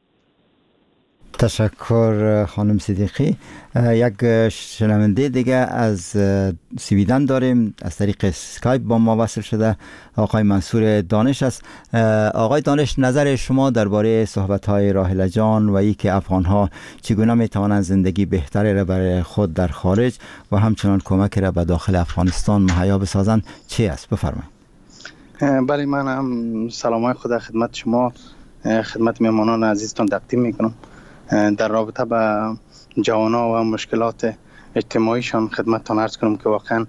تشکر خانم صدیقی. یک شنونده دیگه از سویدن داریم، از طریق اسکایپ با ما وصل شده، آقای منصور دانش است. آقای دانش، نظر شما درباره صحبت‌های راحله جان و ای که افغان‌ها چگونه می‌توانند زندگی بهتری را برای خود در خارج و همچنان کمک را به داخل افغانستان مهیا بسازند چی است؟ بفرمایید. بله، من هم سلامای خدا خدمت شما، خدمت میهمانان عزیزتان تقدیم میکنم. در رابطه با جوانا و مشکلات اجتماعیشان خدمتتان عرض کنم که واقعا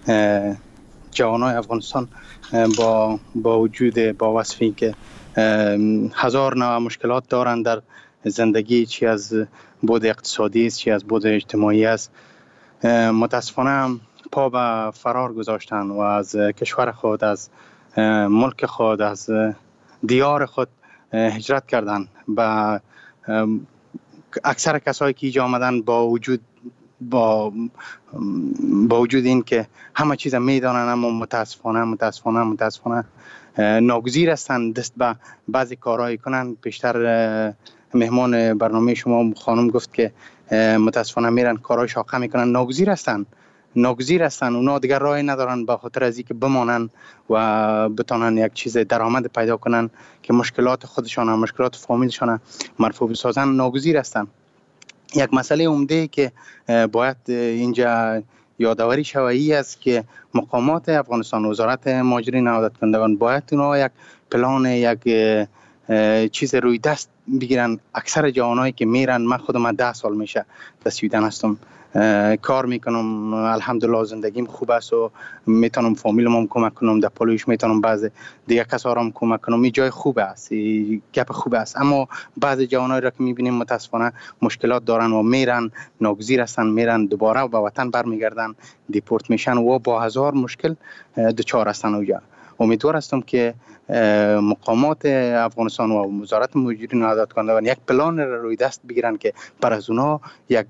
جوانای افغانستان با با وجود با وصفی که هزار نوع مشکلات دارند در زندگی، چی از بود اقتصادی است، چی از بود اجتماعی است، متاسفانه پا به فرار گذاشتن و از کشور خود، از ملک خود، از دیار خود هجرت کردن. با اکثر کسایی که اینجا آمدن با وجود با با وجود این که همه چیز میدانن، اما متاسفانه متاسفانه متاسفانه ناگزیر هستند دست به بعضی کارهایی کنن. بیشتر مهمان برنامه شما خانم گفت که متاسفانه میرن کارهای شاقه میکنن، ناگزیر هستند ناگزیر هستند اونا دیگر راهی ندارن به خاطر از اینکه بمانن و بتونن یک چیز درآمد پیدا کنن که مشکلات خودشان و مشکلات فامیلشان مرفوع بسازن، ناگزیر هستند. یک مسئله عمده که باید اینجا یادآوری شوی است که مقامات افغانستان، وزارت مهاجرین و عودت کنندگان باید اونا یک پلان، یک چیز روی دست بگیرن. اکثر جوانایی که میرن، من خودم ده سال میشه در سویدن هستم، کار میکنم، الحمدلله زندگیم خوب است و میتونم فامیلم کمک کنم، در پالویش میتونم بعض دیگه کسا را کمک کنم. این جای خوب است، گپ خوب است. اما بعض جوانایی را که میبینیم متاسفانه مشکلات دارن و میرن، ناگزیر هستن، میرن دوباره به وطن برمیگردن، دیپورت میشن و با هزار مشکل دچار هستن اونجا. امیدوار هستم که مقامات افغانستان و وزارت مهاجرین و عودت کنندگان یک پلان را روی دست بگیرن که بر از اونا یک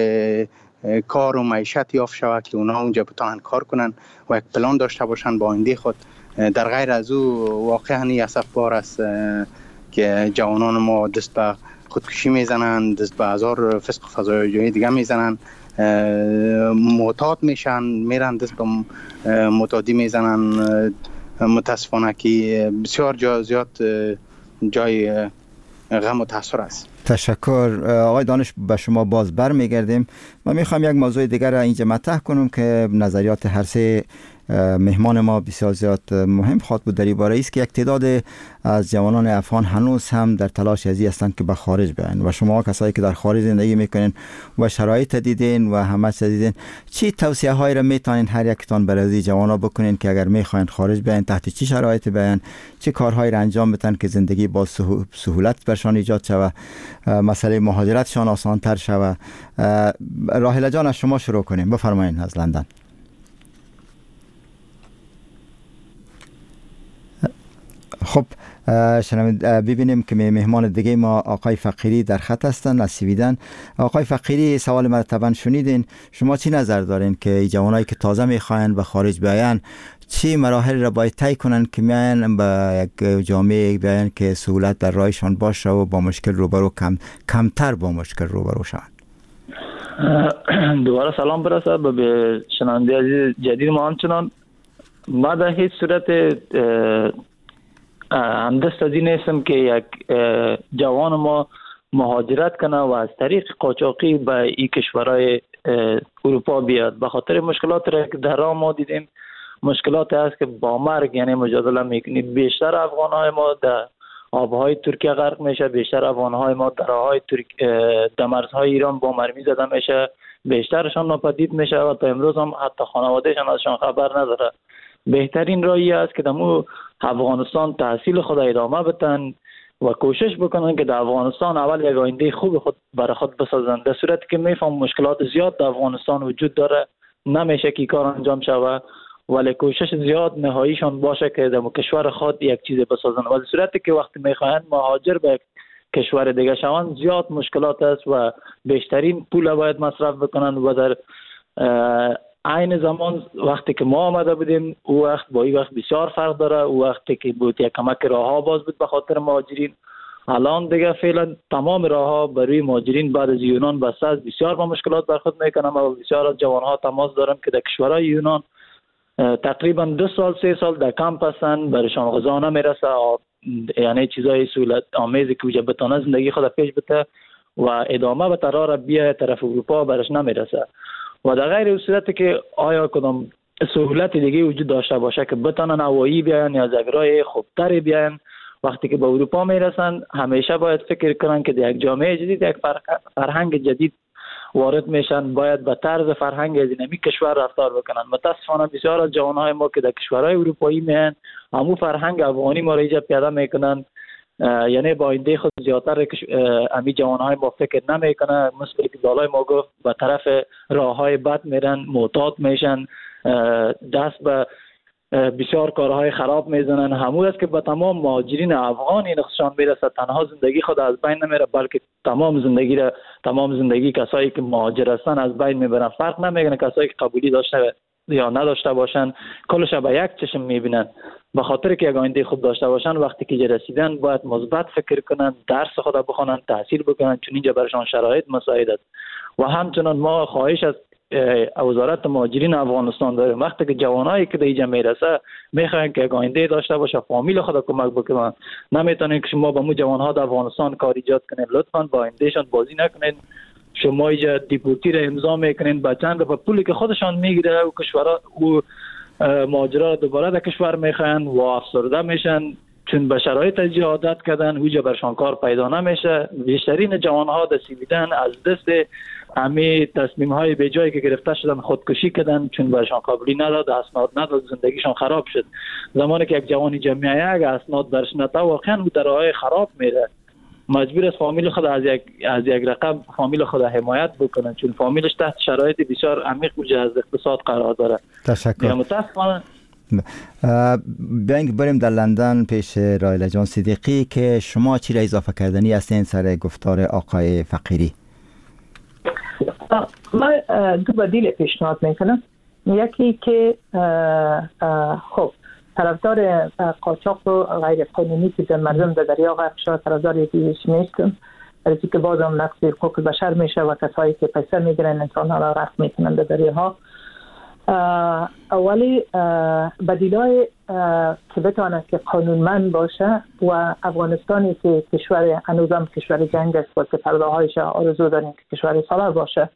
کار و معیشت یافت شود که اونا اونجا بتونن کار کنن و یک پلان داشته باشن با آینده خود. در غیر از او واقعا اسفبار است که جوانان ما دست به خودکشی میزنن، دست به هزار فسق و فجایع دیگه میزنن، معتاد میشن، میرن دست به معتادی میزنن. متاسفانه که بسیار جا زیاد جای غم و تأثیر است. تشکر آقای دانش، به شما باز بر میگردیم. من میخوام یک موضوع دیگر را اینجا مطرح کنم که نظریات هر سه مهمان ما بسیار زیاد مهم خواهد بود. در این باره است که یک تعداد از جوانان افغان هنوز هم در تلاش ازی هستند که به خارج بیاین و شما کسایی که در خارج زندگی میکنین و شرایط دیدین و همه چیز دیدین، چی توصیه هایی را میتونین هر یکتان برای جوانا بکنین که اگر میخواین خارج بیاین تحت چه شرایطی بیاین، چه کارهایی را انجام بدن که زندگی با سهولت برشان ایجاد شود، مسئله مهاجرتشان آسان تر شود؟ راحله جان، از شما شروع کنیم، بفرمایید از لندن. خب شنوید ببینیم که مهمان دیگه ما آقای فقیری در خط هستن از سویدن. آقای فقیری، سوال مرتبا شنیدین، شما چی نظر دارین که جوانایی که تازه میخواین به خارج بیاین چی مراحل را باید طی کنن که میاین به یک جامعه بیاین که سهولت در راهشان باشه و با مشکل روبرو کم کمتر با مشکل روبرو شوند؟ دوباره سلام برسه به شنونده عزیز جدید ما. همچنان ما در هیچ صورت همدست از این نیستم که یک جوان ما مهاجرت کنه و از طریق قاچاقی به این کشورهای اروپا بیاد، به خاطر مشکلات را که در راه ما دیدیم. مشکلات هست که با مرگ یعنی مجادله میکنیم. بیشتر افغانهای ما در آبهای ترکیه غرق میشه، بیشتر افغانهای ما در آبهای ترک در مرزهای ایران با مرمی زده میشه، بیشترشان ناپدید میشه و تا امروز هم حتی خانوادهشان ازشان خبر نداره. بهترین راهی است که در افغانستان تحصیل خود ادامه بدن و کوشش بکنن که در افغانستان اول یک آینده خوب خود برای خود بسازن. در صورتی که میفهم مشکلات زیاد در افغانستان وجود داره، نمیشه که کار انجام شود، ولی کوشش زیاد نهاییشان باشه که در کشور خود یک چیز بسازن. و در صورتی که وقتی میخواهند مهاجر به کشور دیگه شوند زیاد مشکلات است و بیشترین پول باید مصرف بکنن و در عین زمان وقتی که ما آمده بودیم او وقت با این وقت بسیار فرق داره. او وقتی که بود یک کمک راه ها باز بود به خاطر مهاجرین، الان دیگه فعلا تمام راه ها برای مهاجرین بعد از یونان بسته است. بسیار با مشکلات برخورد میکنم و بسیار از جوان ها تماس دارم که در کشورهای یونان تقریبا دو سال سه سال در کمپ هستن، برایشان غذا نمیرسه، یعنی چیزای سهولت آمیزی که وجب بتانه زندگی خود پیش بده و ادامه به قرار بیا طرف اروپا برش نمیرسه. و در غیر صورتی که آیا کدام سهولت دیگه وجود داشته باشه که بتانن هوایی بیاین یا زگرای خوبتری بیاین، وقتی که به اروپا میرسن همیشه باید فکر کنن که در یک جامعه جدید یک فرهنگ جدید وارد میشن، باید به طرز فرهنگ از اینمی کشور رفتار بکنن. متاسفانه بسیار از جوانهای ما که در کشورهای اروپایی میان همون فرهنگ افغانی ما را ایجاد پیدا میکنن، یعنی با آینده خود زیادتر امی جوانهای ما فکر نمیکنن، مثل که دالای ما گفت به طرف راههای بد میرن، معتاد میشن، دست به بسیار کارهای خراب میزنن. همون است که به تمام مهاجرین افغانی نقصان میرسه، تنها زندگی خود از بین نمیره بلکه تمام زندگی را تمام زندگی کسایی که مهاجر هستن از بین میبرن. فرق نمیکنه کسایی که قبولی داشته یا نداشته باشن، کلش به یک چشم میبینن. به خاطر که یک آینده خوب داشته باشن وقتی که رسیدن باید مثبت فکر کنن، درس خود بخونن، تحصیل بکنن، چون اینجا برشان شرایط مساعد است. و همچنان ما خواهش از وزارت مهاجرین افغانستان داریم وقتی که جوانایی که در اینجا میرسه میخواین که یک آینده داشته باشه، فامیل خود کمک بکنن، نمیتونین که شما با مو جوانها در افغانستان کار ایجاد کنین. لطفا با آیندهشان بازی نکنین. شما اینجا دیپورتی را امضا میکنین، بچند به پولی که خودشان میگیره و کشورها و مهاجرا دوباره در کشور میخوان و افسرده میشن، چون به شرایط از عادت کردن اونجا برشان کار پیدا نمیشه. بیشترین جوانها دستیدن از دست همه تصمیم های به جایی که گرفته شدن خودکشی کردن، چون برشان قابلی نداد، اسناد نداد، زندگیشان خراب شد. زمانی که یک جوانی جمعیه اگه اسناد برش نده واقعا او در راه خراب میره، مجبور است فامیل خود از یک از یک رقم فامیل خود حمایت بکنن، چون فامیلش تحت شرایط بسیار عمیق بوده از اقتصاد قرار داره. تشکر. متاسفانه بیاین بریم در لندن پیش رایله جان صدیقی که شما چی را اضافه کردنی هستین سر گفتار آقای فقیری؟ من دو بدیل پیشنهاد میکنم. یکی که خب طرفدار قاچاق و غیر قانونی که مردم در دریا غرق شده طرفدار یکیش نیستم، برای که بازم نقض حقوق بشر میشه و کسایی که پیسه میگیرن انسان ها را غرق میکنن در دریاها. اولی بدیلای که بتواند که قانونمند باشه و افغانستانی که کشور هنوزم کشور جنگ است و که پرده هایش آرزو داریم که کشور سالار باشه،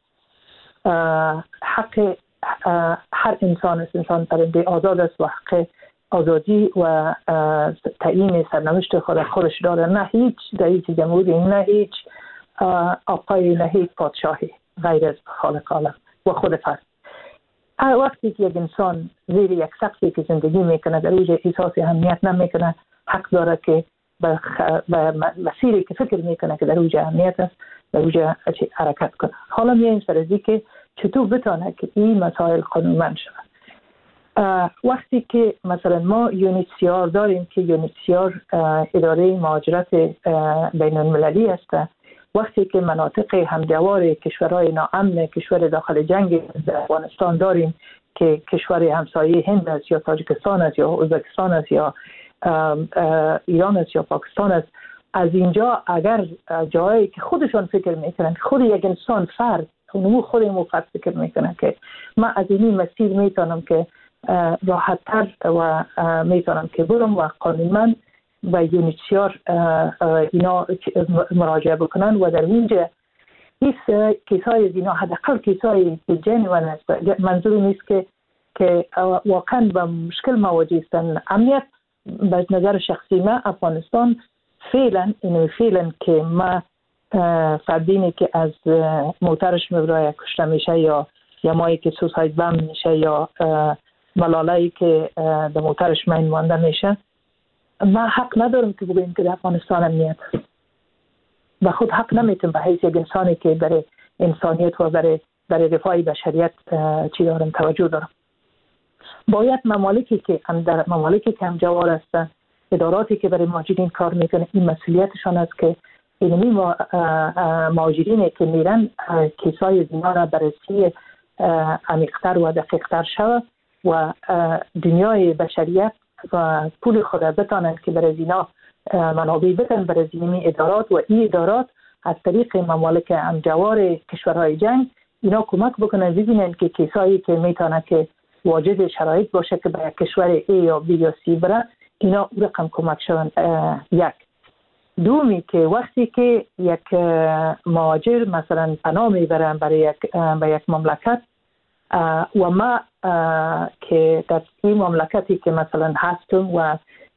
حق هر انسان است، انسان پرنده آزاد است و حق آزادی و تعیین سرنوشت خود خودش داره. نه هیچ رئیس جمهوری، نه هیچ آقای، نه هیچ پادشاهی غیر از خالق عالم و خود فرد. هر وقتی که یک انسان زیر یک سقفی که زندگی میکنه در اوج احساس اهمیت نمیکنه، حق داره که به مسیری که فکر میکنه که در اوج اهمیت است در اوج حرکت کنه. حالا میایم سر از که چطور بتونه که این مسائل قانونمند شود. وقتی که مثلا ما یونیسیار داریم که یونیسیار اداره مهاجرت بین المللی است، وقتی که مناطق همجوار کشورهای ناامن کشور داخل جنگ در افغانستان داریم که کشور همسایه هند است یا تاجیکستان است یا ازبکستان است یا ایران است یا پاکستان است، از اینجا اگر جایی که خودشان فکر میکنن، خود یک انسان فرد اونمو خود مو فرد فکر میکنن که من از این مسیر میتونم که راحت تر و میتونم که برم و قانونمند و یونیسیار اینا مراجعه بکنن و در اینجا هیچ کیسای از اینا حداقل کیسای جنوان است. منظور نیست که که واقعا با مشکل مواجه هستن. امنیت به نظر شخصی من افغانستان فعلا این فعلا که ما فردینی که از موترش مبرای کشته میشه یا یا مایی که سوساید بم میشه یا ملالایی که در موترش مین مانده میشه، ما حق ندارم که بگویم که در افغانستان امنیت است و خود حق نمیتونم به حیث یک انسانی که برای انسانیت و برای برای رفاه بشریت چی دارم توجه دارم. باید ممالکی که در ممالکی که همجوار هستند، اداراتی که برای مهاجرین کار میکنه، این مسئولیتشان است که اینمی مهاجرین که میرن کیسای زنا را بررسی عمیق‌تر و دقیق‌تر شود و دنیای بشریت و پول خود بتانند که برای زنا منابع بدن برای زینمی ادارات، و این ادارات از طریق ممالک همجوار کشورهای جنگ اینا کمک بکنن ببینن که کیسایی که میتونه که واجد شرایط باشه که به کشور A یا B یا C بره، اینا او رقم کمک شون. یک دومی که وقتی که یک مهاجر مثلا پناه میبرن برای یک به یک مملکت و ما که در این مملکتی که مثلا هستم و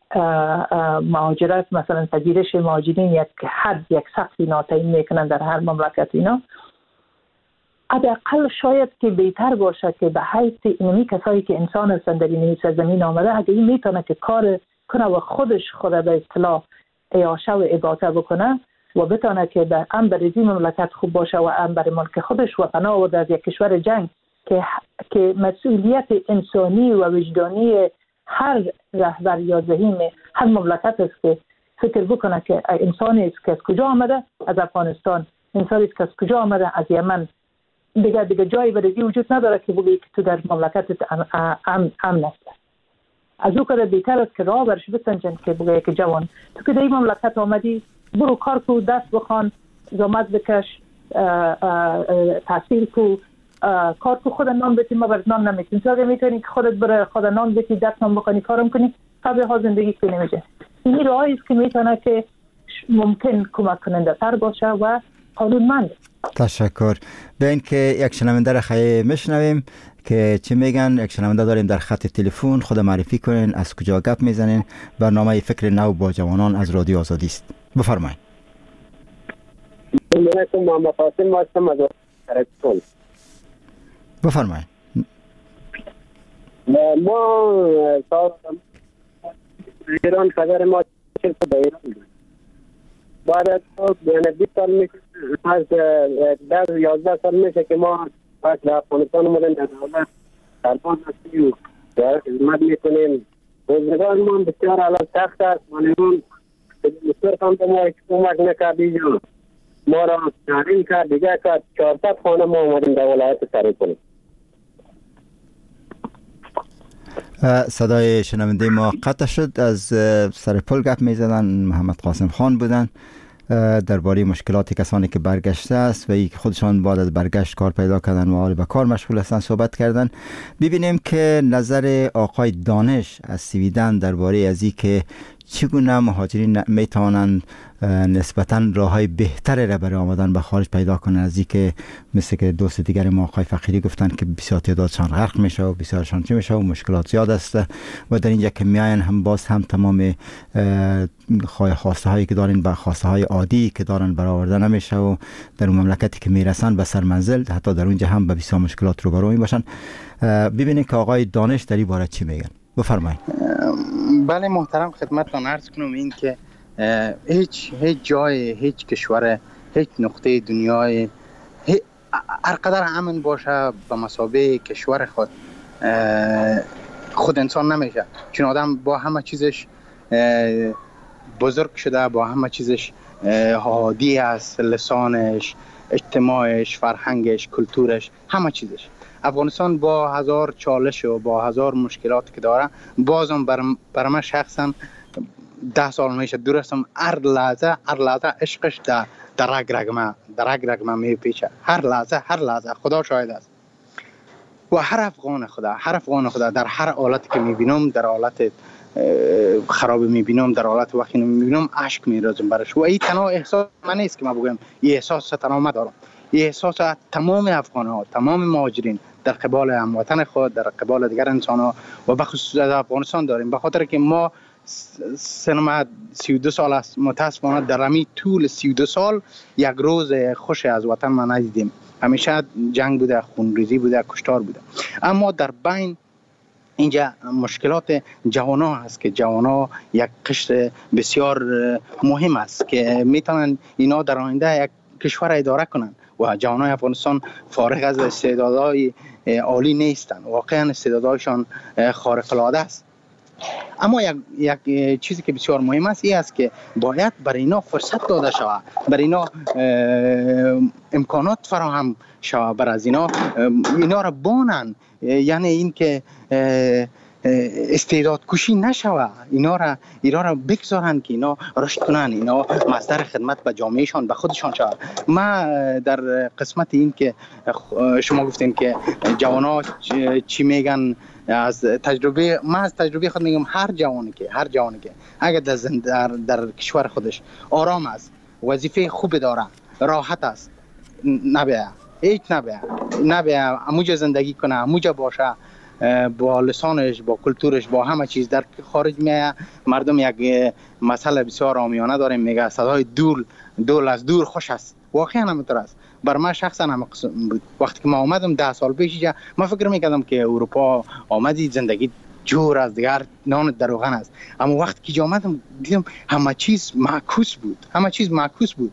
مهاجرت مثلا پذیرش مهاجرین یک حد یک سقفی ناتعیین میکنن در هر مملکت، اینا حداقل شاید که بهتر باشه که به حیث اینمی کسایی که انسان هستند در این سرزمین آمده، اگه این میتونه که کار کنه و خودش خود به اصطلاح عیاشه و عباده بکنه و بتونه که به هم برای این مملکت خوب باشه و هم برای ملک خودش و پناه و در یک کشور جنگ که که مسئولیت انسانی و وجدانی هر رهبر یا زعیم هر مملکت است که فکر بکنه که انسانی است که از کجا آمده، از افغانستان، انسانی است که از کجا آمده، از یمن، دیگه دیگه جایی برای وجود نداره که بگی که تو در مملکت امن امن است. از او کار بهتر است که راه برش بسنجن که بگه که جوان تو که در این مملکت آمدی، برو کار کو، دست بخوان، زحمت بکش، تحصیل کو، کار کو، خود نان بتی، ما برات نان نمیتونی. تو اگه میتونی که خودت برای خود نان بتی، دست نان بخونی، کارم کنی، قبل ها زندگی کنی میشه. این راهی است که میتونه که ممکن کمک کننده تر باشه و قانونمند. تشکر. به این که یک شنونده را خیلی میشنویم که چی میگن. یک شنونده داریم در خط تلفن، خود معرفی کنین، از کجا گپ میزنین. برنامه فکر نو با جوانان از رادیو آزادی است. بفرمایید. من محمد قاسم هستم از ترکتون. بفرمایید. ما ایران قدر ما چه به ایران بود. بعد از یعنی بیست سال میشه، از در یازده سال میشه که ما از افغانستان اومدن در دولت سرباز هستیم و خدمت میکنیم. روزگار ما بسیار الان سخت است. مانیون مستر هم به ما کمک نکرد، اینجا ما را تحریم کرد، دیگه کرد. چهارصد خانه ما اومدیم در ولایت سری کنیم. صدای شنونده ما قطع شد. از سر پل گپ میزدن، محمد قاسم خان بودن درباره مشکلات کسانی که برگشته است و ای که خودشان بعد از برگشت کار پیدا کردن و حال به کار مشغول هستند صحبت کردن. ببینیم که نظر آقای دانش از سویدن درباره از این که چگونه مهاجرین میتوانند نسبتاً راههای بهتری را برای آمدن به خارج پیدا کنند، از این که مثل که دوست دیگر ما آقای فقیری گفتن که بسیار تعدادشان غرق میشه و بسیارشان چی میشه و مشکلات زیاد است و در اینجا که میاین هم باز هم تمام خواسته هایی که دارن به خواسته های عادی که دارن برآورده نمیشه و در اون مملکتی که میرسن به سر منزل حتی در اونجا هم به بسیار مشکلات روبرو میباشن. ببینید که آقای دانش در این باره چی میگن. بفرمایید. بله محترم، خدمتتون عرض کنم این که هیچ هیچ جای، هیچ کشور، هیچ نقطه دنیای هر قدر امن باشه به مثابه کشور خود خود انسان نمیشه، چون آدم با همه چیزش بزرگ شده، با همه چیزش هادی است، لسانش، اجتماعش، فرهنگش، کلتورش، همه چیزش. افغانستان با هزار چالش و با هزار مشکلات که داره، بازم برای من شخصا ده سال میشه دور هستم، هر لحظه هر لحظه عشقش در در رگ رگ ما در رگ رگ ما میپیچه، هر لحظه هر لحظه خدا شاهد است. و هر افغان خدا هر افغان خدا در هر حالتی که میبینم، در حالت خراب میبینم، در حالت وقتی میبینم اشک میریزم برش. و این تنها احساس من نیست که من بگم، این احساس تنها من دارم، این احساس تمام افغان ها، تمام مهاجرین در قبال هموطن خود، در قبال دیگر انسان ها و بخصوص در افغانستان داریم. به خاطر که ما سینما سی و دو سال است، متاسفانه در همین طول سی و دو سال یک روز خوش از وطن ما ندیدیم. همیشه جنگ بوده، خونریزی بوده، کشتار بوده. اما در بین اینجا مشکلات جوانا هست که جوانا یک قشر بسیار مهم است که میتونن اینا در آینده یک کشور اداره کنن و جوانای افغانستان فارغ از استعدادهای عالی نیستند، واقعا استعدادهایشان خارق العاده است. اما یک, یک چیزی که بسیار مهم است این است که باید برای اینا فرصت داده شود، برای اینا امکانات فراهم شود، برای از اینا اینا را بانن، یعنی این که استعداد کشی نشوه، اینا را اینا را بگذارن که اینا رشد کنن، اینا مصدر خدمت به جامعهشان به خودشان شود. ما در قسمت این که شما گفتین که جوانا چی میگن از تجربه، ما از تجربه خود میگم هر جوانی که هر جوانی که اگر در, در, در کشور خودش آرام است، وظیفه خوب داره، راحت است، نبیه هیچ نبیه نبیه اموجا زندگی کنه، اموجا باشه، با لسانش، با کلتورش، با همه چیز. در خارج میه مردم یک مسئله بسیار عامیانه داریم، میگه صدای دول دول از دور خوش است. واقعا همینطور است. بر من شخصا هم بود. وقتی که ما آمدم ده سال پیش جا ما فکر میکردم که اروپا آمدی زندگی جور از دیگر نان در روغن است، اما وقتی که آمدم دیدم همه چیز معکوس بود، همه چیز معکوس بود.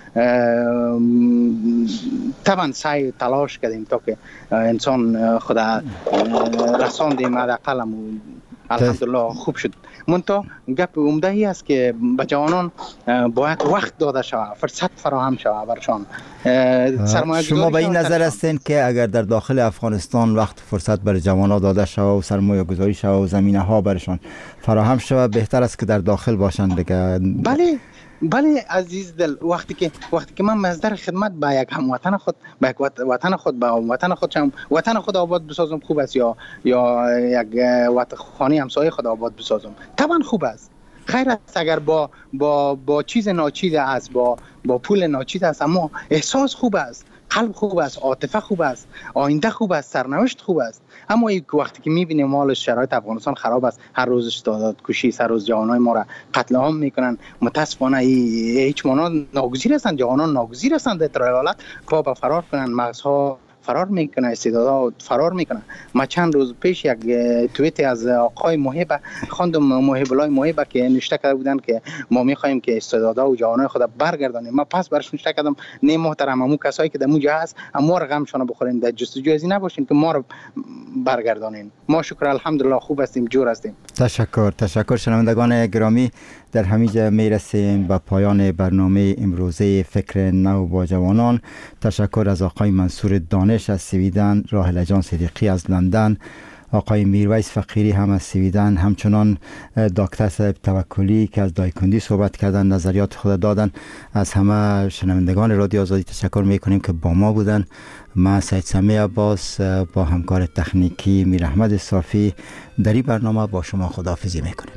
طبعا سعی تلاش کردیم تا که انسان خدا رساندیم، حداقل الحمدلله خوب شد. منتها گپ عمده ای است که به جوانان باید وقت داده شود، فرصت فراهم شود برشان. شما به این نظر هستین که اگر در داخل افغانستان وقت فرصت بر جوانان داده شود و سرمایه گذاری شود و زمینه ها برشان فراهم شود، بهتر است که در داخل باشند دیگه؟ بله بله عزیز دل، وقتی که وقتی که من مصدر خدمت به یک هموطن خود، به یک وطن خود، به وطن خود چم وطن خود آباد بسازم خوب است، یا یا یک وطن خانه همسایه خود آباد بسازم طبعا خوب است. خیر است اگر با با با چیز ناچیز است، با با پول ناچیز است، اما احساس خوب است، قلب خوب است، عاطفه خوب است، آینده خوب است، سرنوشت خوب است. اما این وقتی که میبینیم مال شرایط افغانستان خراب است، هر روز استعداد کشی، هر روز جوانای ما را قتل عام میکنن، متاسفانه هیچ مانع ناگزیر هستند، جوانان ناگزیر هستند در حالت پا به فرار کنن، مغزها فرار میکنه، استعدادها فرار میکنه. ما چند روز پیش یک توییت از آقای محب خواندم، محب الله محب که نوشته کرده بودن که ما میخوایم که استعدادها و جوانای خود برگردانیم. ما پس برش نوشته کردم نه محترم، همون کسایی که در اونجا هست اما رقمشون بخورین، در جستجو از این نباشین که ما رو برگردانین. ما شکر الحمدلله خوب هستیم، جور هستیم. تشکر تشکر شنوندگان گرامی، در همینجا میرسیم به پایان برنامه امروزه فکر نو با جوانان. تشکر از آقای منصور دانش از سویدن، راحله جان صدیقی از لندن، آقای میرویس فقیری هم از سویدن، همچنان دکتر صاحب توکلی که از دایکندی صحبت کردن، نظریات خود دادن. از همه شنوندگان رادیو آزادی تشکر میکنیم که با ما بودن. من سید سمی عباس با همکار تکنیکی میر احمد صافی در این برنامه با شما خداحافظی میکنیم.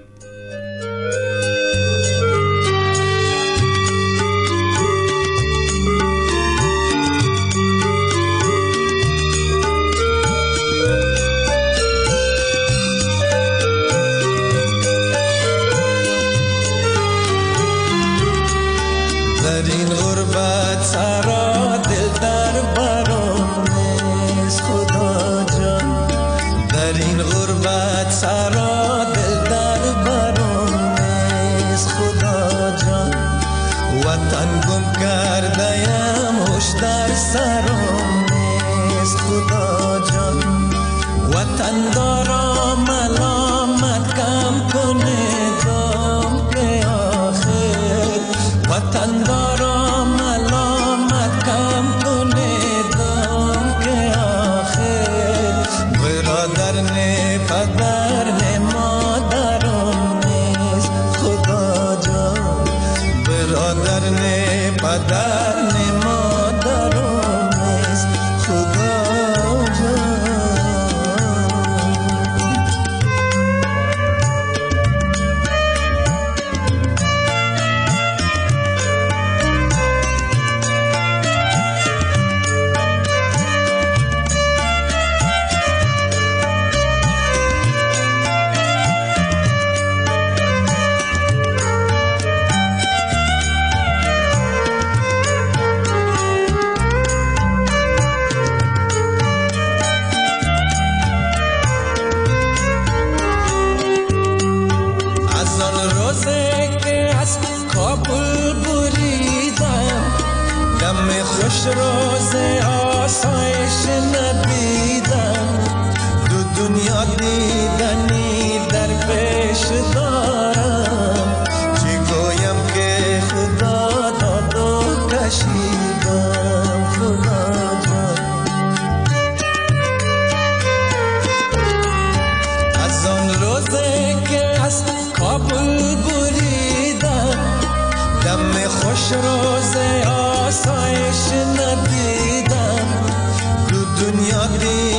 خوش روز آسایش ندیدم، دو دنیا دیدنی در پیش دارم، چی گویم که خدا داد و کشیدم خدا جان. از آن روزه که از کابل بریدم، دم خوش روز آسایش ندیدم، دو دنیا دیدم